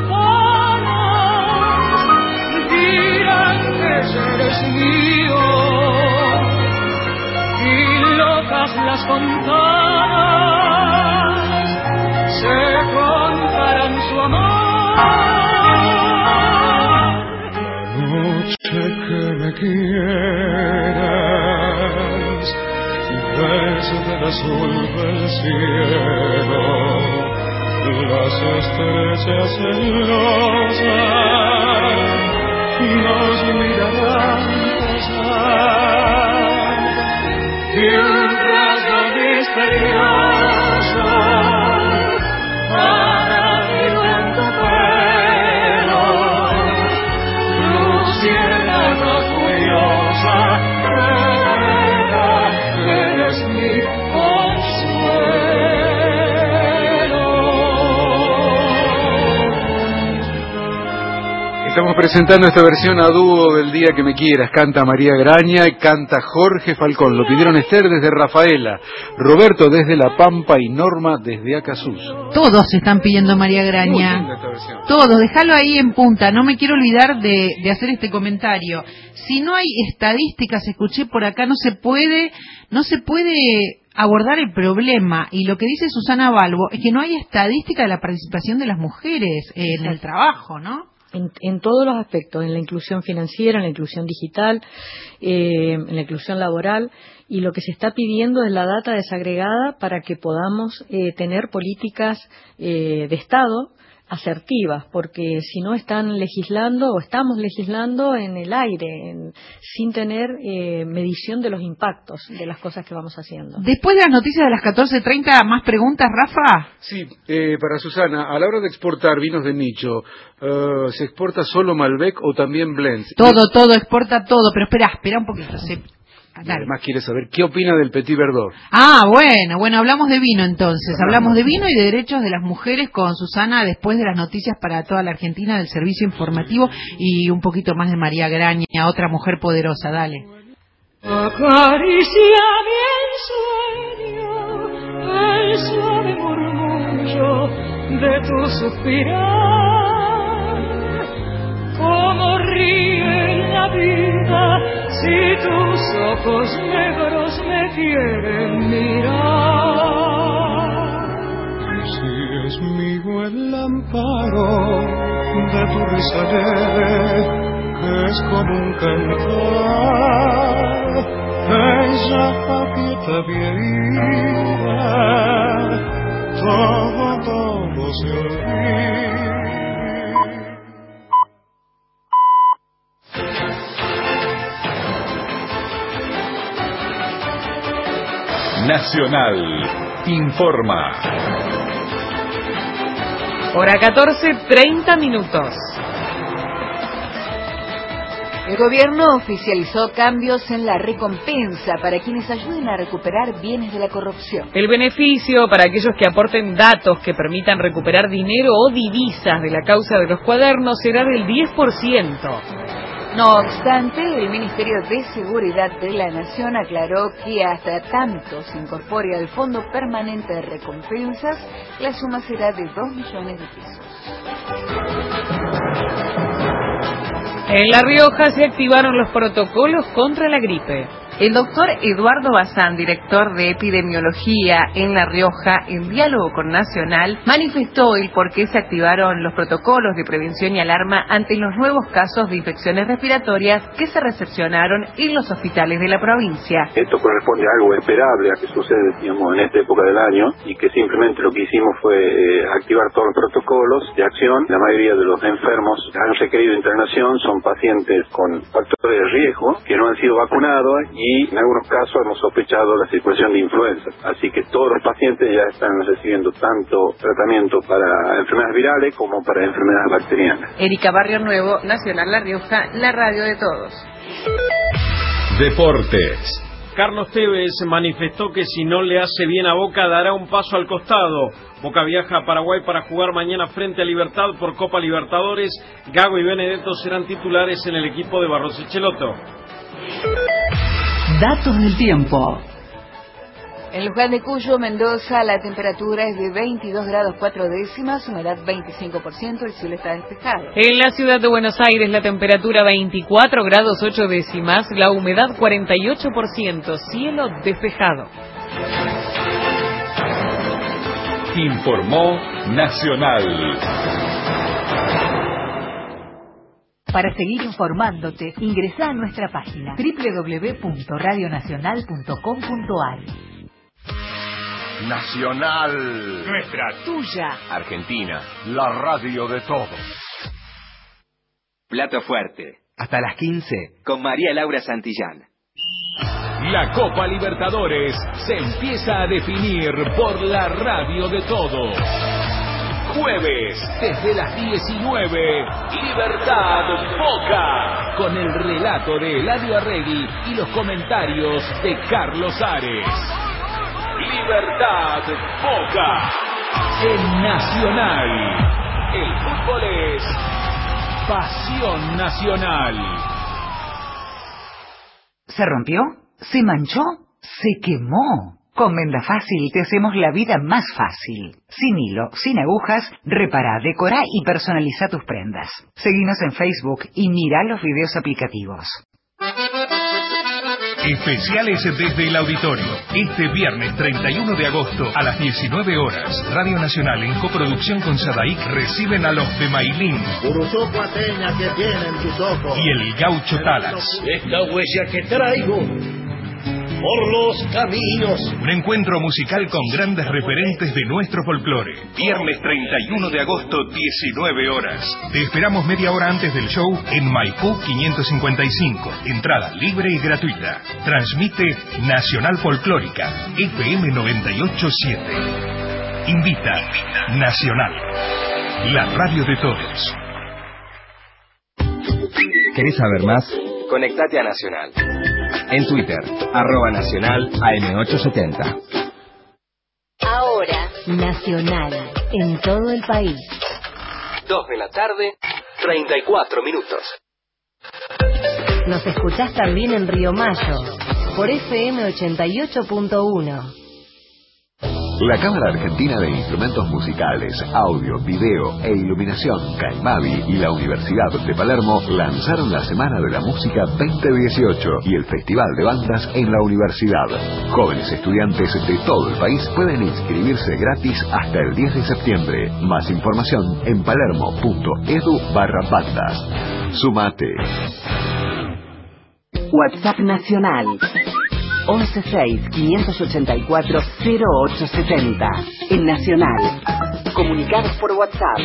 campanas dirán que eres mío, y locas las fontanas se contarán su amor. La noche que me quieras, desde el azul del cielo, las estrellas celosas presentando esta versión a dúo del Día que me quieras. Canta María Graña y canta Jorge Falcón. Lo pidieron Esther desde Rafaela, Roberto desde La Pampa y Norma desde Acasús. Todos están pidiendo María Graña. Muy linda esta versión. Todos, déjalo ahí en punta. No me quiero olvidar de hacer este comentario. Si no hay estadísticas, escuché por acá, no se puede abordar el problema. Y lo que dice Susana Balbo es que no hay estadística de la participación de las mujeres en el trabajo, ¿no? En todos los aspectos, en la inclusión financiera, en la inclusión digital, en la inclusión laboral, y lo que se está pidiendo es la data desagregada para que podamos tener políticas de Estado asertivas, porque si no están legislando o estamos legislando en el aire, sin tener medición de los impactos de las cosas que vamos haciendo. Después de las noticias de las 14:30, ¿más preguntas, Rafa? Sí, para Susana, a la hora de exportar vinos de nicho, ¿se exporta solo Malbec o también blends? Todo, exporta todo, pero espera un poquito. Además quiere saber qué opina del Petit Verdot. Bueno, hablamos de vino entonces. Hablamos de vino y de derechos de las mujeres con Susana después de las noticias para toda la Argentina del servicio informativo y un poquito más de María Graña, otra mujer poderosa. Dale. Acaricia mi ensueño, el suave murmullo de tu suspirar, como ríe la vida si tus ojos negros me quieren mirar. Si es mío el amparo de tu risa leve, que es como un cantar, ella aprieta bien, todo se olvida. Nacional informa. Hora 14:30. El gobierno oficializó cambios en la recompensa para quienes ayuden a recuperar bienes de la corrupción. El beneficio para aquellos que aporten datos que permitan recuperar dinero o divisas de la causa de los cuadernos será del 10%. No obstante, el Ministerio de Seguridad de la Nación aclaró que hasta tanto se incorpore al Fondo Permanente de Recompensas, la suma será de 2 millones de pesos. En La Rioja se activaron los protocolos contra la gripe. El doctor Eduardo Bazán, director de epidemiología en La Rioja, en diálogo con Nacional, manifestó el por qué se activaron los protocolos de prevención y alarma ante los nuevos casos de infecciones respiratorias que se recepcionaron en los hospitales de la provincia. Esto corresponde a algo esperable a que sucede, digamos, en esta época del año, y que simplemente lo que hicimos fue activar todos los protocolos de acción. La mayoría de los enfermos que han requerido internación son pacientes con factores de riesgo que no han sido vacunados y en algunos casos hemos sospechado la circulación de influenza. Así que todos los pacientes ya están recibiendo tanto tratamiento para enfermedades virales como para enfermedades bacterianas. Erika Barrio Nuevo, Nacional La Rioja, la radio de todos. Deportes. Carlos Tevez manifestó que si no le hace bien a Boca dará un paso al costado. Boca viaja a Paraguay para jugar mañana frente a Libertad por Copa Libertadores. Gago y Benedetto serán titulares en el equipo de Barros Echeloto. Datos del tiempo. En Luján de Cuyo, Mendoza, la temperatura es de 22 grados 4 décimas, humedad 25%, el cielo está despejado. En la ciudad de Buenos Aires, la temperatura 24 grados 8 décimas, la humedad 48%, cielo despejado. Informó Nacional. Para seguir informándote, ingresa a nuestra página www.radionacional.com.ar. Nacional. Nuestra, tuya. Argentina, la radio de todos. Plato fuerte. Hasta las 15 con María Laura Santillán. La Copa Libertadores se empieza a definir por la radio de todos. Jueves, desde las 19, Libertad Boca, con el relato de Eladio Arregui y los comentarios de Carlos Ares. Libertad Boca, en Nacional. El fútbol es Pasión Nacional. ¿Se rompió? ¿Se manchó? ¿Se quemó? Con Mendafácil te hacemos la vida más fácil. Sin hilo, sin agujas, repará, decorá y personaliza tus prendas. Seguinos en Facebook y mirá los videos aplicativos. Especiales desde el auditorio. Este viernes 31 de agosto a las 19 horas, Radio Nacional en coproducción con Sadaic reciben a los de Mailín Uruzoco Ateña que tienen tus ojos y el Gaucho Talas. Esta huella que traigo por los caminos. Un encuentro musical con grandes referentes de nuestro folclore. Viernes 31 de agosto, 19 horas. Te esperamos media hora antes del show en Maipú 555. Entrada libre y gratuita. Transmite Nacional Folclórica, FM 987. Invita Nacional, la radio de todos. ¿Querés saber más? Conectate a Nacional. En Twitter, @Nacional AM870. Ahora, Nacional, en todo el país. 2 de la tarde, 34 minutos. Nos escuchás también en Río Mayo, por FM 88.1. La Cámara Argentina de Instrumentos Musicales, Audio, Video e Iluminación, CAIMAVI y la Universidad de Palermo lanzaron la Semana de la Música 2018 y el Festival de Bandas en la Universidad. Jóvenes estudiantes de todo el país pueden inscribirse gratis hasta el 10 de septiembre. Más información en palermo.edu/bandas. Sumate. WhatsApp Nacional 116-584-0870. En Nacional. Comunicados por WhatsApp.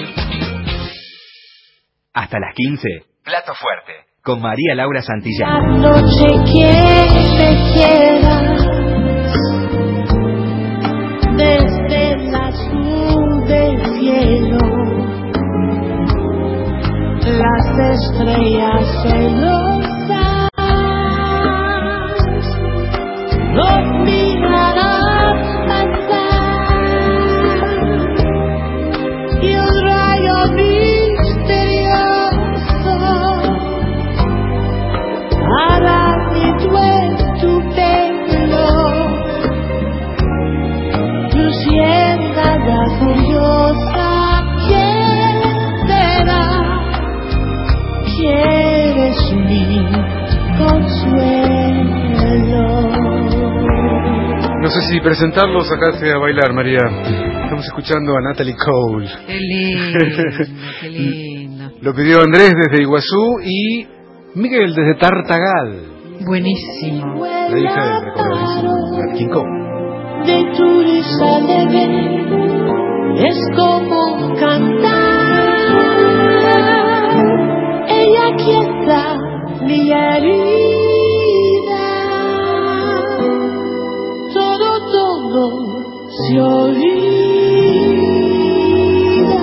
Hasta las 15, Plato Fuerte, con María Laura Santillán. La noche que te quieras, desde el azul del cielo, las estrellas celosas nos mirarán pasar y un rayo misterioso hará nido en tu pelo. Tu ciénaga furiosa, ¿quién será? ¿Quieres mi consuelo? No sé si presentarlos o sacarse a bailar, María. Estamos escuchando a Natalie Cole. Qué lindo, qué lindo. Lo pidió Andrés desde Iguazú y Miguel desde Tartagal. Buenísimo. La hija del recordadísimo Nat King Cole. De tu risa leve es como cantar. Ella quieta mi herida. Todo se olvida.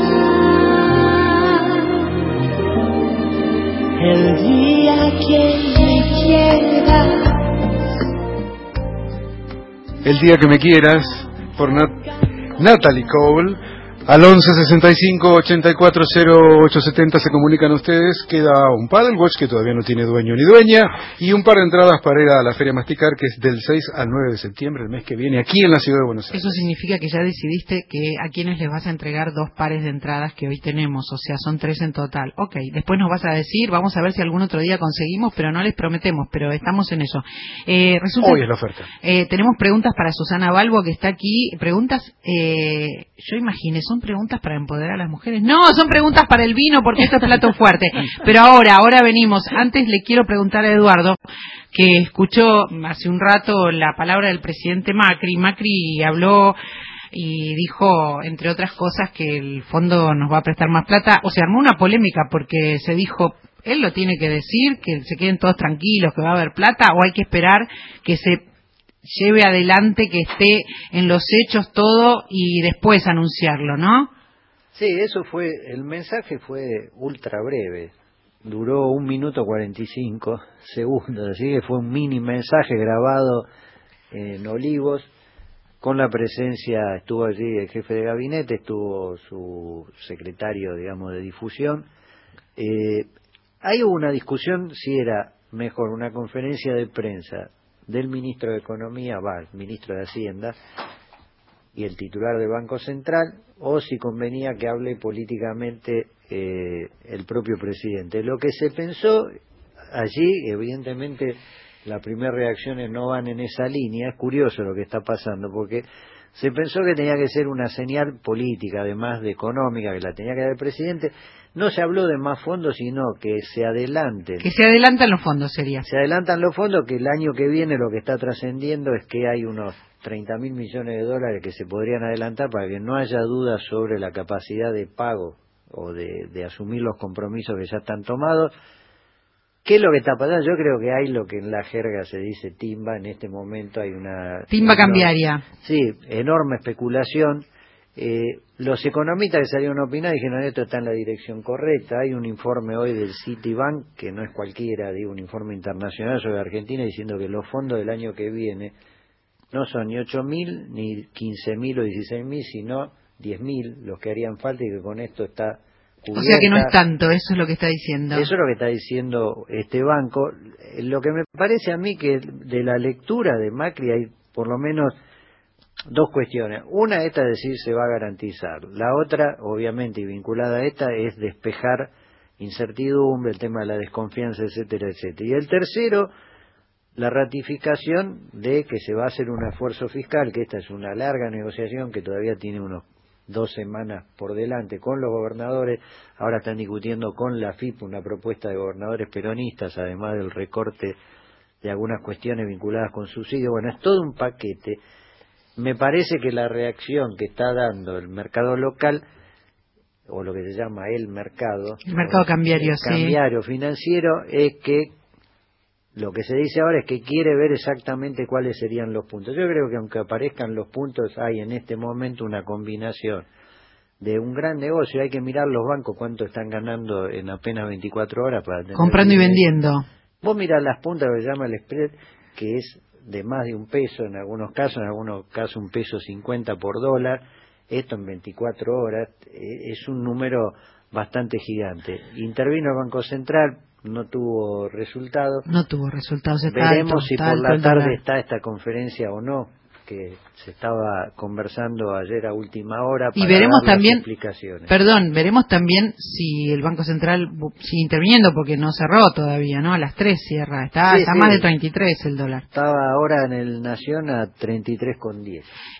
El día que me quieras. El día que me quieras, por Natalie Cole. Al 11-65-84-0870 se comunican ustedes. Queda un paddle watch que todavía no tiene dueño ni dueña y un par de entradas para ir a la Feria Masticar, que es del 6 al 9 de septiembre, el mes que viene, aquí en la ciudad de Buenos Aires. Eso significa que ya decidiste que a quienes les vas a entregar 2 pares de entradas que hoy tenemos, o sea, son 3 en total. Ok, después nos vas a decir, vamos a ver si algún otro día conseguimos, pero no les prometemos, pero estamos en eso. Resulta, hoy es la oferta. Tenemos preguntas para Susana Balbo, que está aquí. Preguntas, yo imaginé, ¿son preguntas para empoderar a las mujeres? No, son preguntas para el vino, porque esto es plato fuerte. Pero ahora venimos. Antes le quiero preguntar a Eduardo, que escuchó hace un rato la palabra del presidente Macri. Macri habló y dijo, entre otras cosas, que el fondo nos va a prestar más plata. O sea, armó una polémica porque se dijo, él lo tiene que decir, que se queden todos tranquilos, que va a haber plata, o hay que esperar que se lleve adelante, que esté en los hechos todo y después anunciarlo, ¿no? Sí, eso fue, el mensaje fue ultra breve, duró 1 minuto 45 segundos, así que fue un mini mensaje grabado en Olivos, con la presencia, estuvo allí el jefe de gabinete, estuvo su secretario, digamos, de difusión, Ahí hubo una discusión si era mejor una conferencia de prensa del ministro de Economía, el ministro de Hacienda y el titular del Banco Central, o si convenía que hable políticamente el propio presidente. Lo que se pensó allí, evidentemente las primeras reacciones no van en esa línea. Es curioso lo que está pasando, porque se pensó que tenía que ser una señal política, además de económica, que la tenía que dar el presidente. No se habló de más fondos, sino que se adelanten. Que se adelantan los fondos, sería. Se adelantan los fondos, que el año que viene lo que está trascendiendo es que hay unos 30.000 millones de dólares que se podrían adelantar para que no haya dudas sobre la capacidad de pago o de asumir los compromisos que ya están tomados. ¿Qué es lo que está pasando? Yo creo que hay lo que en la jerga se dice timba. En este momento hay una... Timba cambiaria. Sí, enorme especulación. Los economistas que salieron a opinar dijeron esto está en la dirección correcta. Hay un informe hoy del Citibank, que no es cualquiera, digo, un informe internacional sobre Argentina, diciendo que los fondos del año que viene no son ni 8.000, ni 15.000 o 16.000, sino 10.000 los que harían falta, y que con esto está cubierta. O sea que no es tanto, eso es lo que está diciendo. Eso es lo que está diciendo este banco. Lo que me parece a mí que de la lectura de Macri hay por lo menos dos cuestiones. Una, esta es decir, se va a garantizar. La otra, obviamente, y vinculada a esta, es despejar incertidumbre, el tema de la desconfianza, etcétera, etcétera. Y el tercero, la ratificación de que se va a hacer un esfuerzo fiscal, que esta es una larga negociación que todavía tiene unos 2 semanas por delante con los gobernadores. Ahora están discutiendo con la FIP una propuesta de gobernadores peronistas, además del recorte de algunas cuestiones vinculadas con subsidios. Bueno, es todo un paquete. Me parece que la reacción que está dando el mercado local, o lo que se llama el mercado cambiario, cambiario financiero, es que lo que se dice ahora es que quiere ver exactamente cuáles serían los puntos. Yo creo que aunque aparezcan los puntos, hay en este momento una combinación de un gran negocio. Hay que mirar los bancos cuánto están ganando en apenas 24 horas para tener comprando y vendiendo. Vos mirás las puntas, que se llama el spread, que es de más de $1 en algunos casos $1.50 por dólar. Esto en 24 horas es un número bastante gigante. Intervino el Banco Central, no tuvo resultados. Veremos si por la tarde está esta conferencia o no, que se estaba conversando ayer a última hora para y veremos dar también, las explicaciones. Veremos también si el Banco Central sigue interviniendo, porque no cerró todavía, ¿no? A las 3 cierra, está más de 33 el dólar. Estaba ahora en el Nación a 33,10.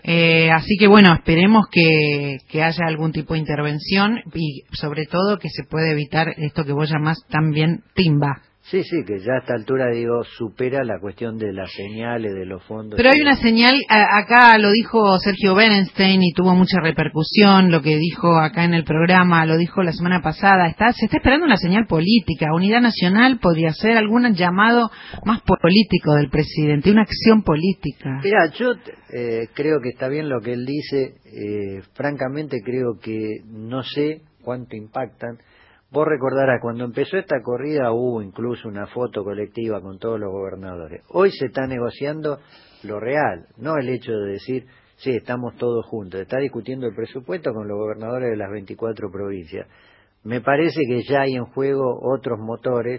Así que bueno, esperemos que haya algún tipo de intervención y sobre todo que se pueda evitar esto que vos llamás también timba. Sí, que ya a esta altura, supera la cuestión de las señales, de los fondos. Pero hay una señal, acá lo dijo Sergio Berenstein y tuvo mucha repercusión, lo que dijo acá en el programa, lo dijo la semana pasada, se está esperando una señal política. Unidad Nacional podría ser algún llamado más político del presidente, una acción política. Mira, yo creo que está bien lo que él dice, francamente creo que no sé cuánto impactan. Vos recordarás, cuando empezó esta corrida hubo incluso una foto colectiva con todos los gobernadores. Hoy se está negociando lo real, no el hecho de decir, sí, estamos todos juntos. Está discutiendo el presupuesto con los gobernadores de las 24 provincias. Me parece que ya hay en juego otros motores,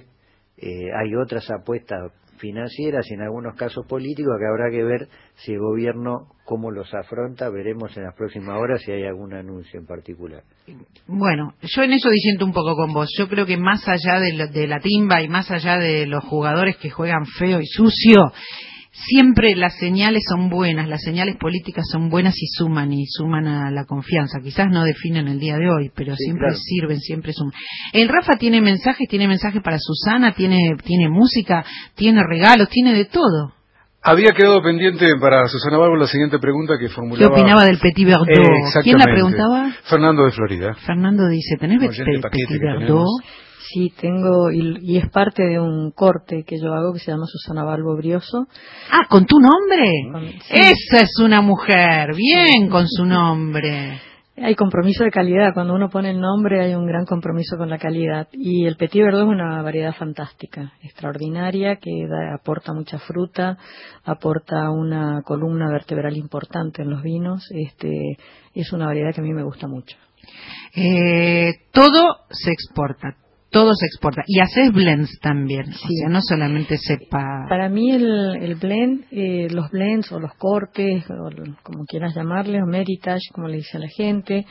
hay otras apuestas financieras y en algunos casos políticos que habrá que ver si el gobierno cómo los afronta. Veremos en las próximas horas si hay algún anuncio en particular. Bueno, yo en eso disiento un poco con vos. Yo creo que más allá de la timba y más allá de los jugadores que juegan feo y sucio, siempre las señales son buenas, las señales políticas son buenas y suman a la confianza. Quizás no definen el día de hoy, pero siempre sirven, siempre suman. El Rafa tiene mensajes para Susana, tiene música, tiene regalos, tiene de todo. Había quedado pendiente para Susana Balbo la siguiente pregunta que formulaba. ¿Qué opinaba del Petit Verdot? ¿Quién la preguntaba? Fernando de Florida. Fernando dice, ¿tenés Petit Verdot? Sí, tengo, y es parte de un corte que yo hago que se llama Susana Balbo Brioso. Ah, ¿con tu nombre? Sí. Esa es una mujer, bien con su nombre. Hay compromiso de calidad, cuando uno pone el nombre hay un gran compromiso con la calidad. Y el Petit Verdot es una variedad fantástica, extraordinaria, que aporta mucha fruta, aporta una columna vertebral importante en los vinos. Es una variedad que a mí me gusta mucho. Todo se exporta. todo se exporta. Y haces blends también, sí. O sea, no solamente cepa. Para mí el blend, los blends o los cortes, o como quieras llamarle, o meritage, como le dice a la gente,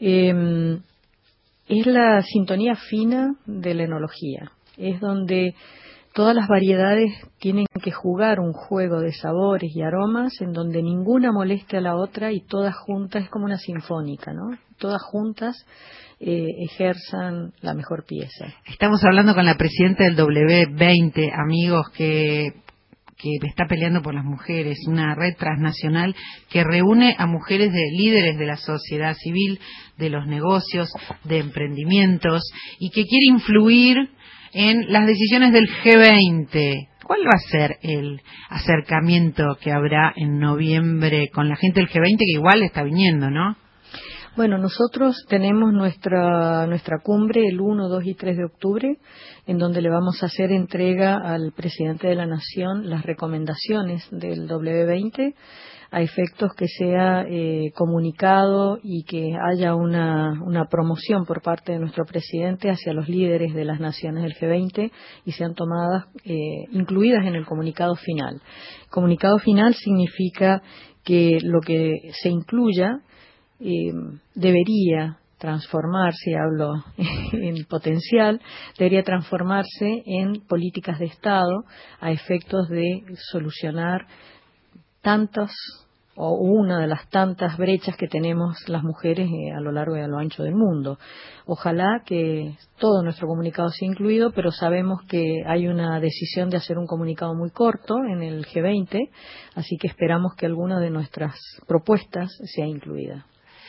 es la sintonía fina de la enología. Es donde todas las variedades tienen que jugar un juego de sabores y aromas en donde ninguna moleste a la otra y todas juntas, es como una sinfónica, ¿no? Todas juntas ejerzan la mejor pieza. Estamos hablando con la presidenta del W20, amigos, que está peleando por las mujeres, una red transnacional que reúne a mujeres líderes de la sociedad civil, de los negocios, de emprendimientos, y que quiere influir en las decisiones del G20. ¿Cuál va a ser el acercamiento que habrá en noviembre con la gente del G20, que igual está viniendo, ¿no? Bueno, nosotros tenemos nuestra cumbre el 1, 2 y 3 de octubre, en donde le vamos a hacer entrega al presidente de la Nación las recomendaciones del W20 a efectos que sea comunicado y que haya una promoción por parte de nuestro presidente hacia los líderes de las naciones del G20 y sean tomadas, incluidas en el comunicado final. Comunicado final significa que lo que se incluya debería transformarse, hablo en potencial, debería transformarse en políticas de Estado a efectos de solucionar tantas o una de las tantas brechas que tenemos las mujeres a lo largo y a lo ancho del mundo. Ojalá que todo nuestro comunicado sea incluido, pero sabemos que hay una decisión de hacer un comunicado muy corto en el G20, así que esperamos que alguna de nuestras propuestas sea incluida.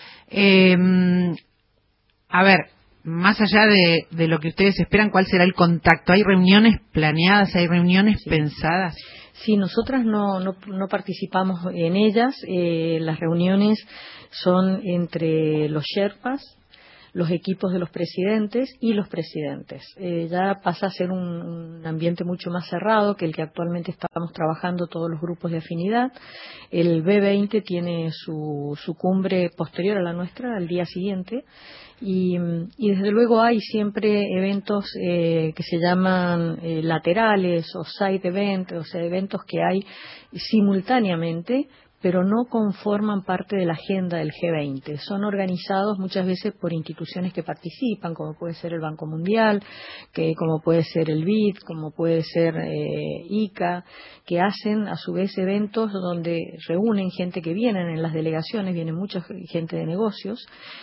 A ver, más allá de lo que ustedes esperan, ¿cuál será el contacto? ¿Hay reuniones planeadas? ¿Hay reuniones pensadas? Sí, nosotras no participamos en ellas. Las reuniones son entre los Sherpas, los equipos de los presidentes y los presidentes. Ya pasa a ser un ambiente mucho más cerrado que el que actualmente estamos trabajando todos los grupos de afinidad. El B20 tiene su cumbre posterior a la nuestra, al día siguiente. Y desde luego hay siempre eventos que se llaman laterales o side event, o sea, eventos que hay simultáneamente, pero no conforman parte de la agenda del G20. Son organizados muchas veces por instituciones que participan, como puede ser el Banco Mundial, como puede ser el BID, como puede ser ICA, que hacen a su vez eventos donde reúnen gente que vienen en las delegaciones, viene mucha gente de negocios,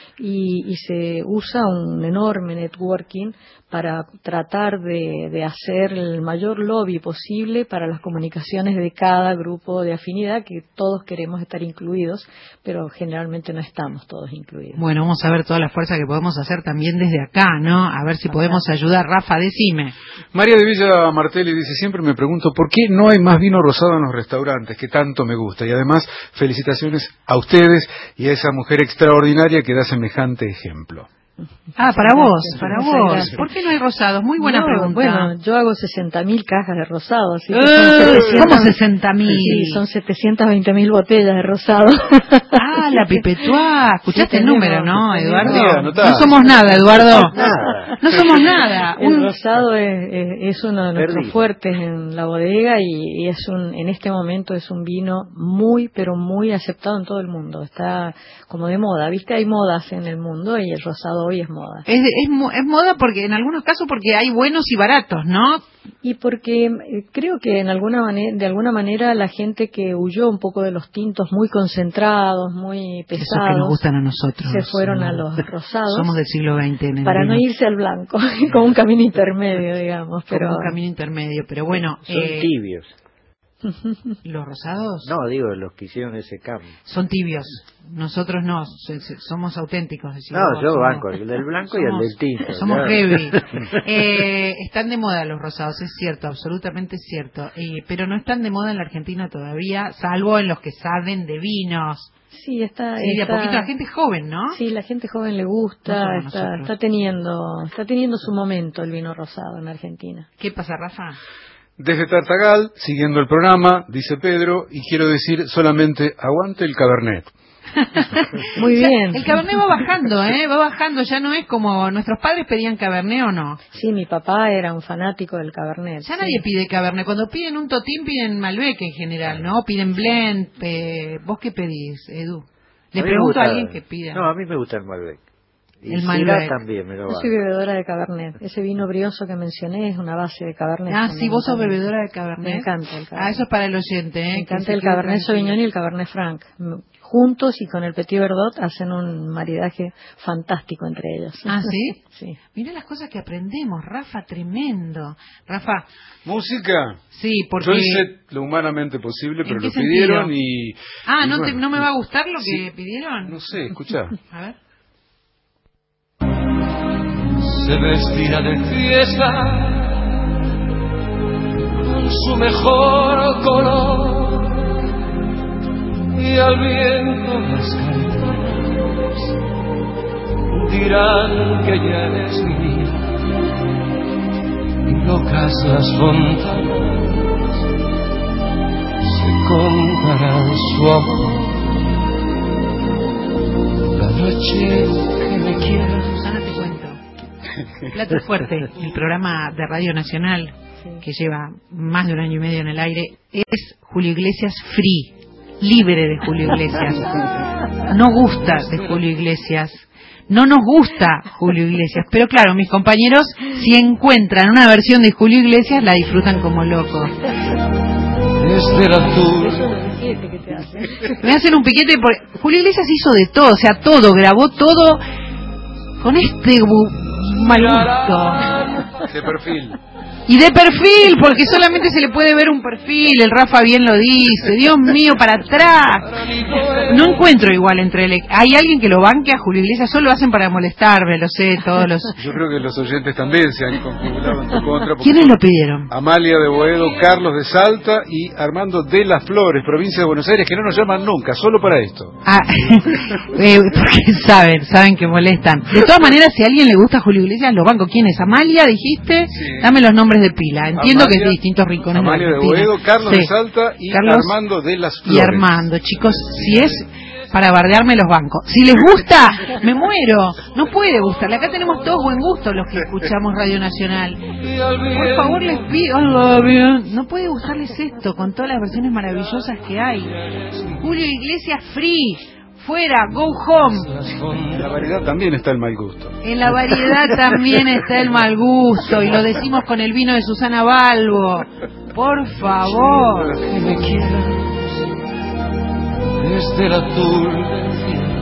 y se usa un enorme networking para tratar de hacer el mayor lobby posible para las comunicaciones de cada grupo de afinidad, que todos queremos estar incluidos, pero generalmente no estamos todos incluidos. Bueno, vamos a ver toda la fuerza que podemos hacer también desde acá, ¿no? A ver si podemos ayudar. Rafa, decime. María de Villa Martelli dice, siempre me pregunto, ¿por qué no hay más vino rosado en los restaurantes, que tanto me gusta? Y además, felicitaciones a ustedes y a esa mujer extraordinaria que da semejante ejemplo. Para vos. ¿Por qué no hay rosados? Muy buena pregunta. Bueno, yo hago 60.000 cajas de rosado, así que ¿cómo 60.000? Sí, son 720.000 botellas de rosado. La Pipetuá. Escuchaste el número, ¿no, Eduardo? No somos nada, Eduardo. No somos nada. El rosado es uno de nuestros fuertes en la bodega y en este momento es un vino muy, pero muy aceptado en todo el mundo. Está como de moda, ¿viste? Hay modas en el mundo y el rosado hoy es moda. Es moda porque en algunos casos porque hay buenos y baratos, ¿no? Y porque creo que de alguna manera la gente que huyó un poco de los tintos muy concentrados, muy pesados, esos que nos gustan a nosotros, se fueron a los rosados. Somos del siglo XX. Para no irse al blanco, con un camino intermedio, digamos. Como un camino intermedio, pero bueno. Son tibios. ¿Los rosados? No, digo, los que hicieron ese cambio. Son tibios. Nosotros no, somos auténticos. No, yo banco, el del blanco y el del tinto. Somos heavy. Están de moda los rosados, es cierto, absolutamente cierto. Pero no están de moda en la Argentina todavía, salvo en los que saben de vinos. Sí, de a poquito la gente joven, ¿no? Sí, la gente joven le gusta, está teniendo su momento el vino rosado en Argentina. ¿Qué pasa, Rafa? Desde Tartagal, siguiendo el programa, dice Pedro, y quiero decir solamente, aguante el Cabernet. Muy bien. El Cabernet va bajando, va bajando, ya no es como nuestros padres pedían Cabernet o no. Sí, mi papá era un fanático del Cabernet. Ya nadie pide Cabernet, cuando piden un Totín piden Malbec en general, ¿no? Piden Blend, ¿vos qué pedís, Edu? Le pregunto a alguien que pida. No, a mí me gusta el Malbec. Y el Malbec también me lo Yo soy bebedora de Cabernet. Ese vino brioso que mencioné es una base de Cabernet. Ah, sí, vos sos bebedora de Cabernet. Me encanta el Cabernet. Eso es para el oyente, Me encanta el Cabernet Sauvignon y el Cabernet Franc. Juntos y con el Petit Verdot hacen un maridaje fantástico entre ellos. Ah, ¿sí? Sí. Mirá las cosas que aprendemos, Rafa, tremendo. Rafa. ¿Música? Sí, porque... Yo hice lo humanamente posible, pero lo sentido? pidieron y... Ah, y ¿no, bueno, ¿no me va a gustar lo sí. que pidieron? No sé, escuchá. A ver. Se vestirá de fiesta con su mejor color y al viento las campanas dirán que ya eres mía y locas las fontanas se contarán su amor la noche que me quieras. Susana, te cuento. Plato Fuerte, el programa de Radio Nacional que lleva más de 1 año y medio en el aire, es Julio Iglesias free, libre de Julio Iglesias. No gusta de Julio Iglesias, no nos gusta Julio Iglesias, pero claro, mis compañeros, si encuentran una versión de Julio Iglesias, la disfrutan como locos. Me hacen un piquete porque Julio Iglesias hizo de todo, o sea, todo, grabó todo con este mal gusto. De perfil. Y de perfil, porque solamente se le puede ver un perfil, el Rafa bien lo dice, Dios mío, para atrás. No encuentro igual entre hay alguien que lo banque a Julio Iglesias, solo lo hacen para molestarme, lo sé, todos los... Yo creo que los oyentes también se han configurado en tu contra. ¿Quiénes lo pidieron? Amalia de Boedo, Carlos de Salta y Armando de las Flores, provincia de Buenos Aires, que no nos llaman nunca, solo para esto. Ah, porque saben que molestan. De todas maneras, si a alguien le gusta Julio Iglesias, lo banco. ¿Quién es? ¿Amalia, dijiste? Sí. Dame los nombres de pila. Entiendo Amalia, que es de distintos rincones Amalia de Argentina. Boedo, Carlos sí. de Salta y Carlos Armando de las Flores. Y Armando, chicos, si es para bardearme los bancos. Si les gusta, me muero. No puede gustarle. Acá tenemos todos buen gusto los que escuchamos Radio Nacional. Por favor, les pido. No puede gustarles esto con todas las versiones maravillosas que hay. Julio Iglesias free. Fuera, go home. En la variedad también está el mal gusto. En la variedad también está el mal gusto. Y lo decimos con el vino de Susana Balbo. Por favor. Que me quieras desde el azul del cielo,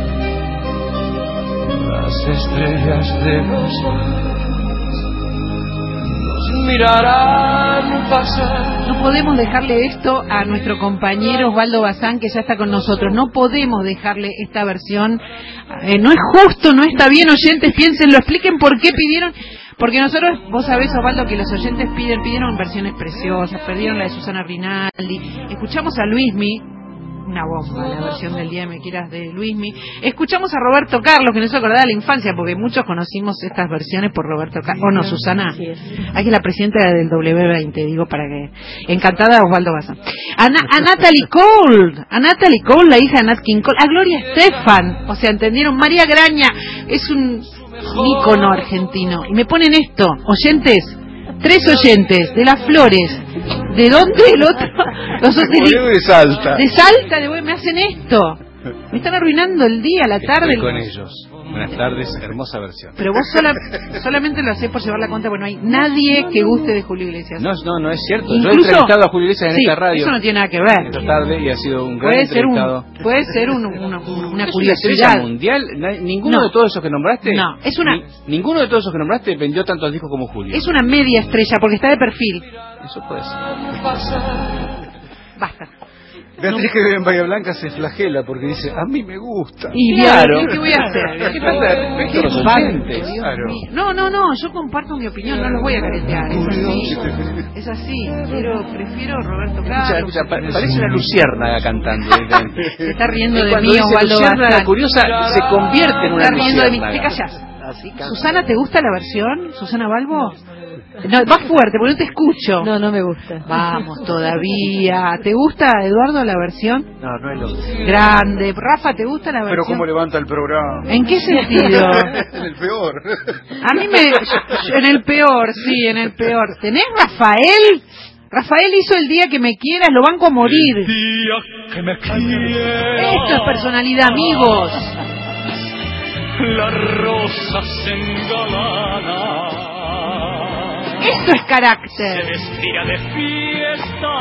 las estrellas de los mares nos mirarán pasar. No podemos dejarle esto a nuestro compañero Osvaldo Bazán, que ya está con nosotros. No podemos dejarle esta versión. No es justo, no está bien, oyentes, piénsenlo, expliquen por qué pidieron. Porque nosotros, vos sabés, Osvaldo, que los oyentes pidieron versiones preciosas, pidieron la de Susana Rinaldi, escuchamos a Luismi, una bomba, la versión del Día de Me Quieras de Luismi. Escuchamos a Roberto Carlos, que nos hizo acordar de la infancia, porque muchos conocimos estas versiones por Roberto Carlos. ¿O no, Susana? Sí, aquí es la presidenta del W20, digo, para que... Encantada, Osvaldo Bazán. A Natalie Cole, la hija de Nat King Cole. A Gloria Estefan, o sea, ¿entendieron? María Graña, es un ícono argentino. Y me ponen esto, oyentes, 3 oyentes, de Las Flores. ¿De dónde el otro? Los de Salta. De Salta, me hacen esto. Me están arruinando el día, la tarde. Estoy con ellos. Buenas tardes, hermosa versión. Pero vos solamente lo hacés por llevar la cuenta, porque no hay nadie que guste de Julio Iglesias. No es cierto. Incluso, yo he entrevistado a Julio Iglesias en esta radio. Eso no tiene nada que ver. Esta tarde y ha sido un gran entrevistado. Puede ser una curiosidad. ¿Es mundial? ¿Ninguno de todos esos que nombraste? No, es una... Ninguno de todos esos que nombraste vendió tantos discos como Julio. Es una media estrella, porque está de perfil. Eso puede ser. Basta. Beatriz, que vive en Bahía Blanca, se flagela porque dice, a mí me gusta. Y claro, ¿qué voy a hacer? ¿Qué pasa respecto a los oyentes? Claro. No, yo comparto mi opinión, no los voy a caretear, es así, prefiero Roberto Carlos. Escucha, parece una luciérnaga cantando. Se está riendo de mí, Osvaldo Bazán. La curiosa se convierte en una luciérnaga. Te callás. Susana, ¿te gusta la versión? ¿Susana Balbo? No, va fuerte, porque no te escucho. No, no me gusta. Vamos, todavía. ¿Te gusta, Eduardo, la versión? No, no es lo mismo. Grande. Rafa, ¿te gusta la versión? Pero cómo levanta el programa. ¿En qué sentido? En el peor. A mí en el peor, sí, en el peor. ¿Tenés Rafael? Rafael hizo El día que me quieras, lo banco a morir. El día que me quieras. Esto es personalidad, amigos. Las rosas se engalanan. Esto es carácter. Se vestía de fiesta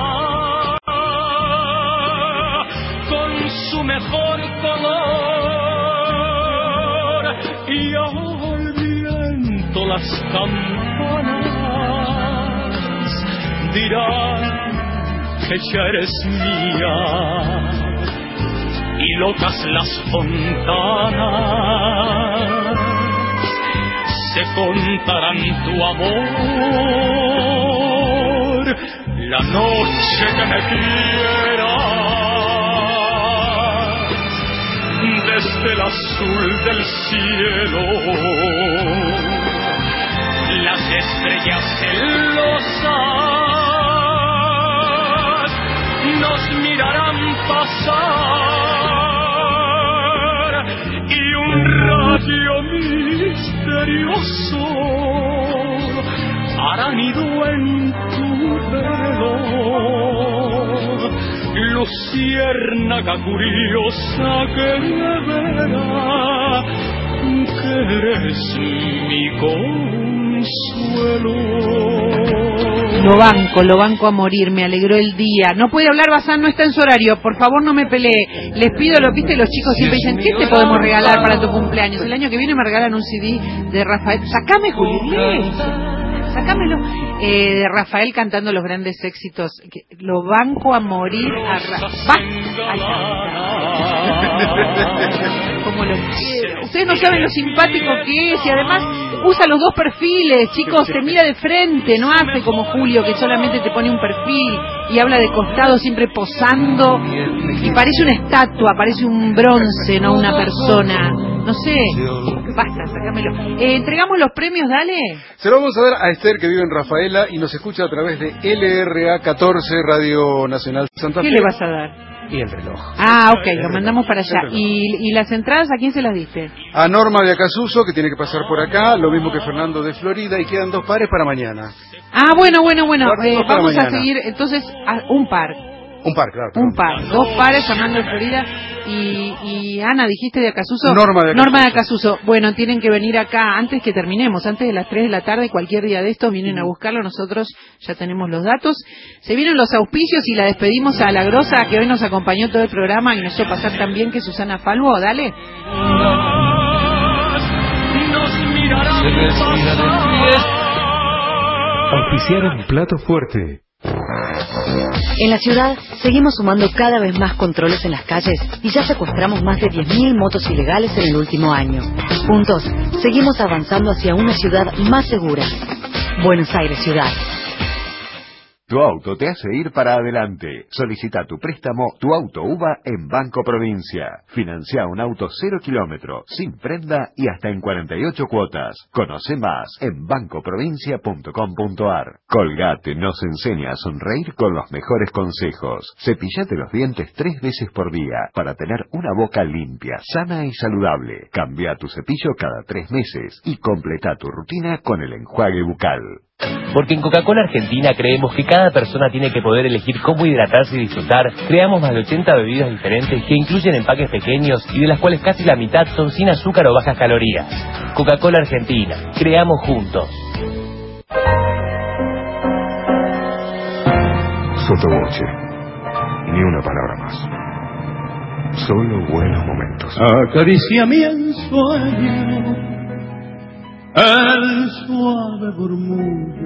con su mejor color y al viento las campanas dirán que ya eres mía y locas las fontanas se contarán tu amor la noche que me quieras desde el azul del cielo las estrellas celosas nos mirarán pasar y un rayo misterioso hará nido en tu pelo, luciérnaga curiosa que verá que eres mi consuelo. Lo banco a morir, me alegró el día. No puede hablar Bazán, no está en su horario, por favor no me pelee. Les pido, lo viste, los chicos siempre dicen, ¿qué te podemos regalar para tu cumpleaños? El año que viene me regalan un CD de Rafael. Sacame, Julián, sacámelo. De Rafael cantando los grandes éxitos. Lo banco a morir a como lo quiero. Ustedes no saben lo simpático que es y además usa los dos perfiles, chicos, te mira de frente, no hace como Julio que solamente te pone un perfil y habla de costado siempre posando y parece una estatua, parece un bronce, no una persona. No sé, basta, sacámelo. Entregamos los premios, dale. Se lo vamos a dar a Esther, que vive en Rafaela y nos escucha a través de LRA 14, Radio Nacional Santa Fe. ¿Qué le vas a dar? Y el reloj. Ah, ok, lo mandamos para allá. ¿Y las entradas a quién se las diste? A Norma de Acasuso, que tiene que pasar por acá, lo mismo que Fernando de Florida, y quedan 2 pares para mañana. Ah, bueno. Vamos a mañana. seguir, entonces, un par. Un par, claro. Un par, 2 pares, Fernando de Florida y Ana, dijiste de Acasuso. Norma de Acasuso. Bueno, tienen que venir acá antes que terminemos, antes de las 3 de la tarde, cualquier día de estos vienen a buscarlo, nosotros ya tenemos los datos. Se vienen los auspicios y la despedimos a la grosa que hoy nos acompañó todo el programa y nos hizo pasar también que Susana Falvo, dale. Auspiciaron Plato Fuerte. En la ciudad seguimos sumando cada vez más controles en las calles y ya secuestramos más de 10.000 motos ilegales en el último año. Juntos seguimos avanzando hacia una ciudad más segura. Buenos Aires Ciudad. Tu auto te hace ir para adelante. Solicita tu préstamo, tu auto UVA en Banco Provincia. Financia un auto 0 kilómetro, sin prenda y hasta en 48 cuotas. Conoce más en bancoprovincia.com.ar. Colgate nos enseña a sonreír con los mejores consejos. Cepillate los dientes 3 veces por día para tener una boca limpia, sana y saludable. Cambia tu cepillo cada 3 meses y completa tu rutina con el enjuague bucal. Porque en Coca-Cola Argentina creemos que cada persona tiene que poder elegir cómo hidratarse y disfrutar. Creamos más de 80 bebidas diferentes que incluyen empaques pequeños y de las cuales casi la mitad son sin azúcar o bajas calorías. Coca-Cola Argentina. Creamos juntos. Sotoboche. Ni una palabra más. Solo buenos momentos. Acaricia mi ensueño, el suave murmullo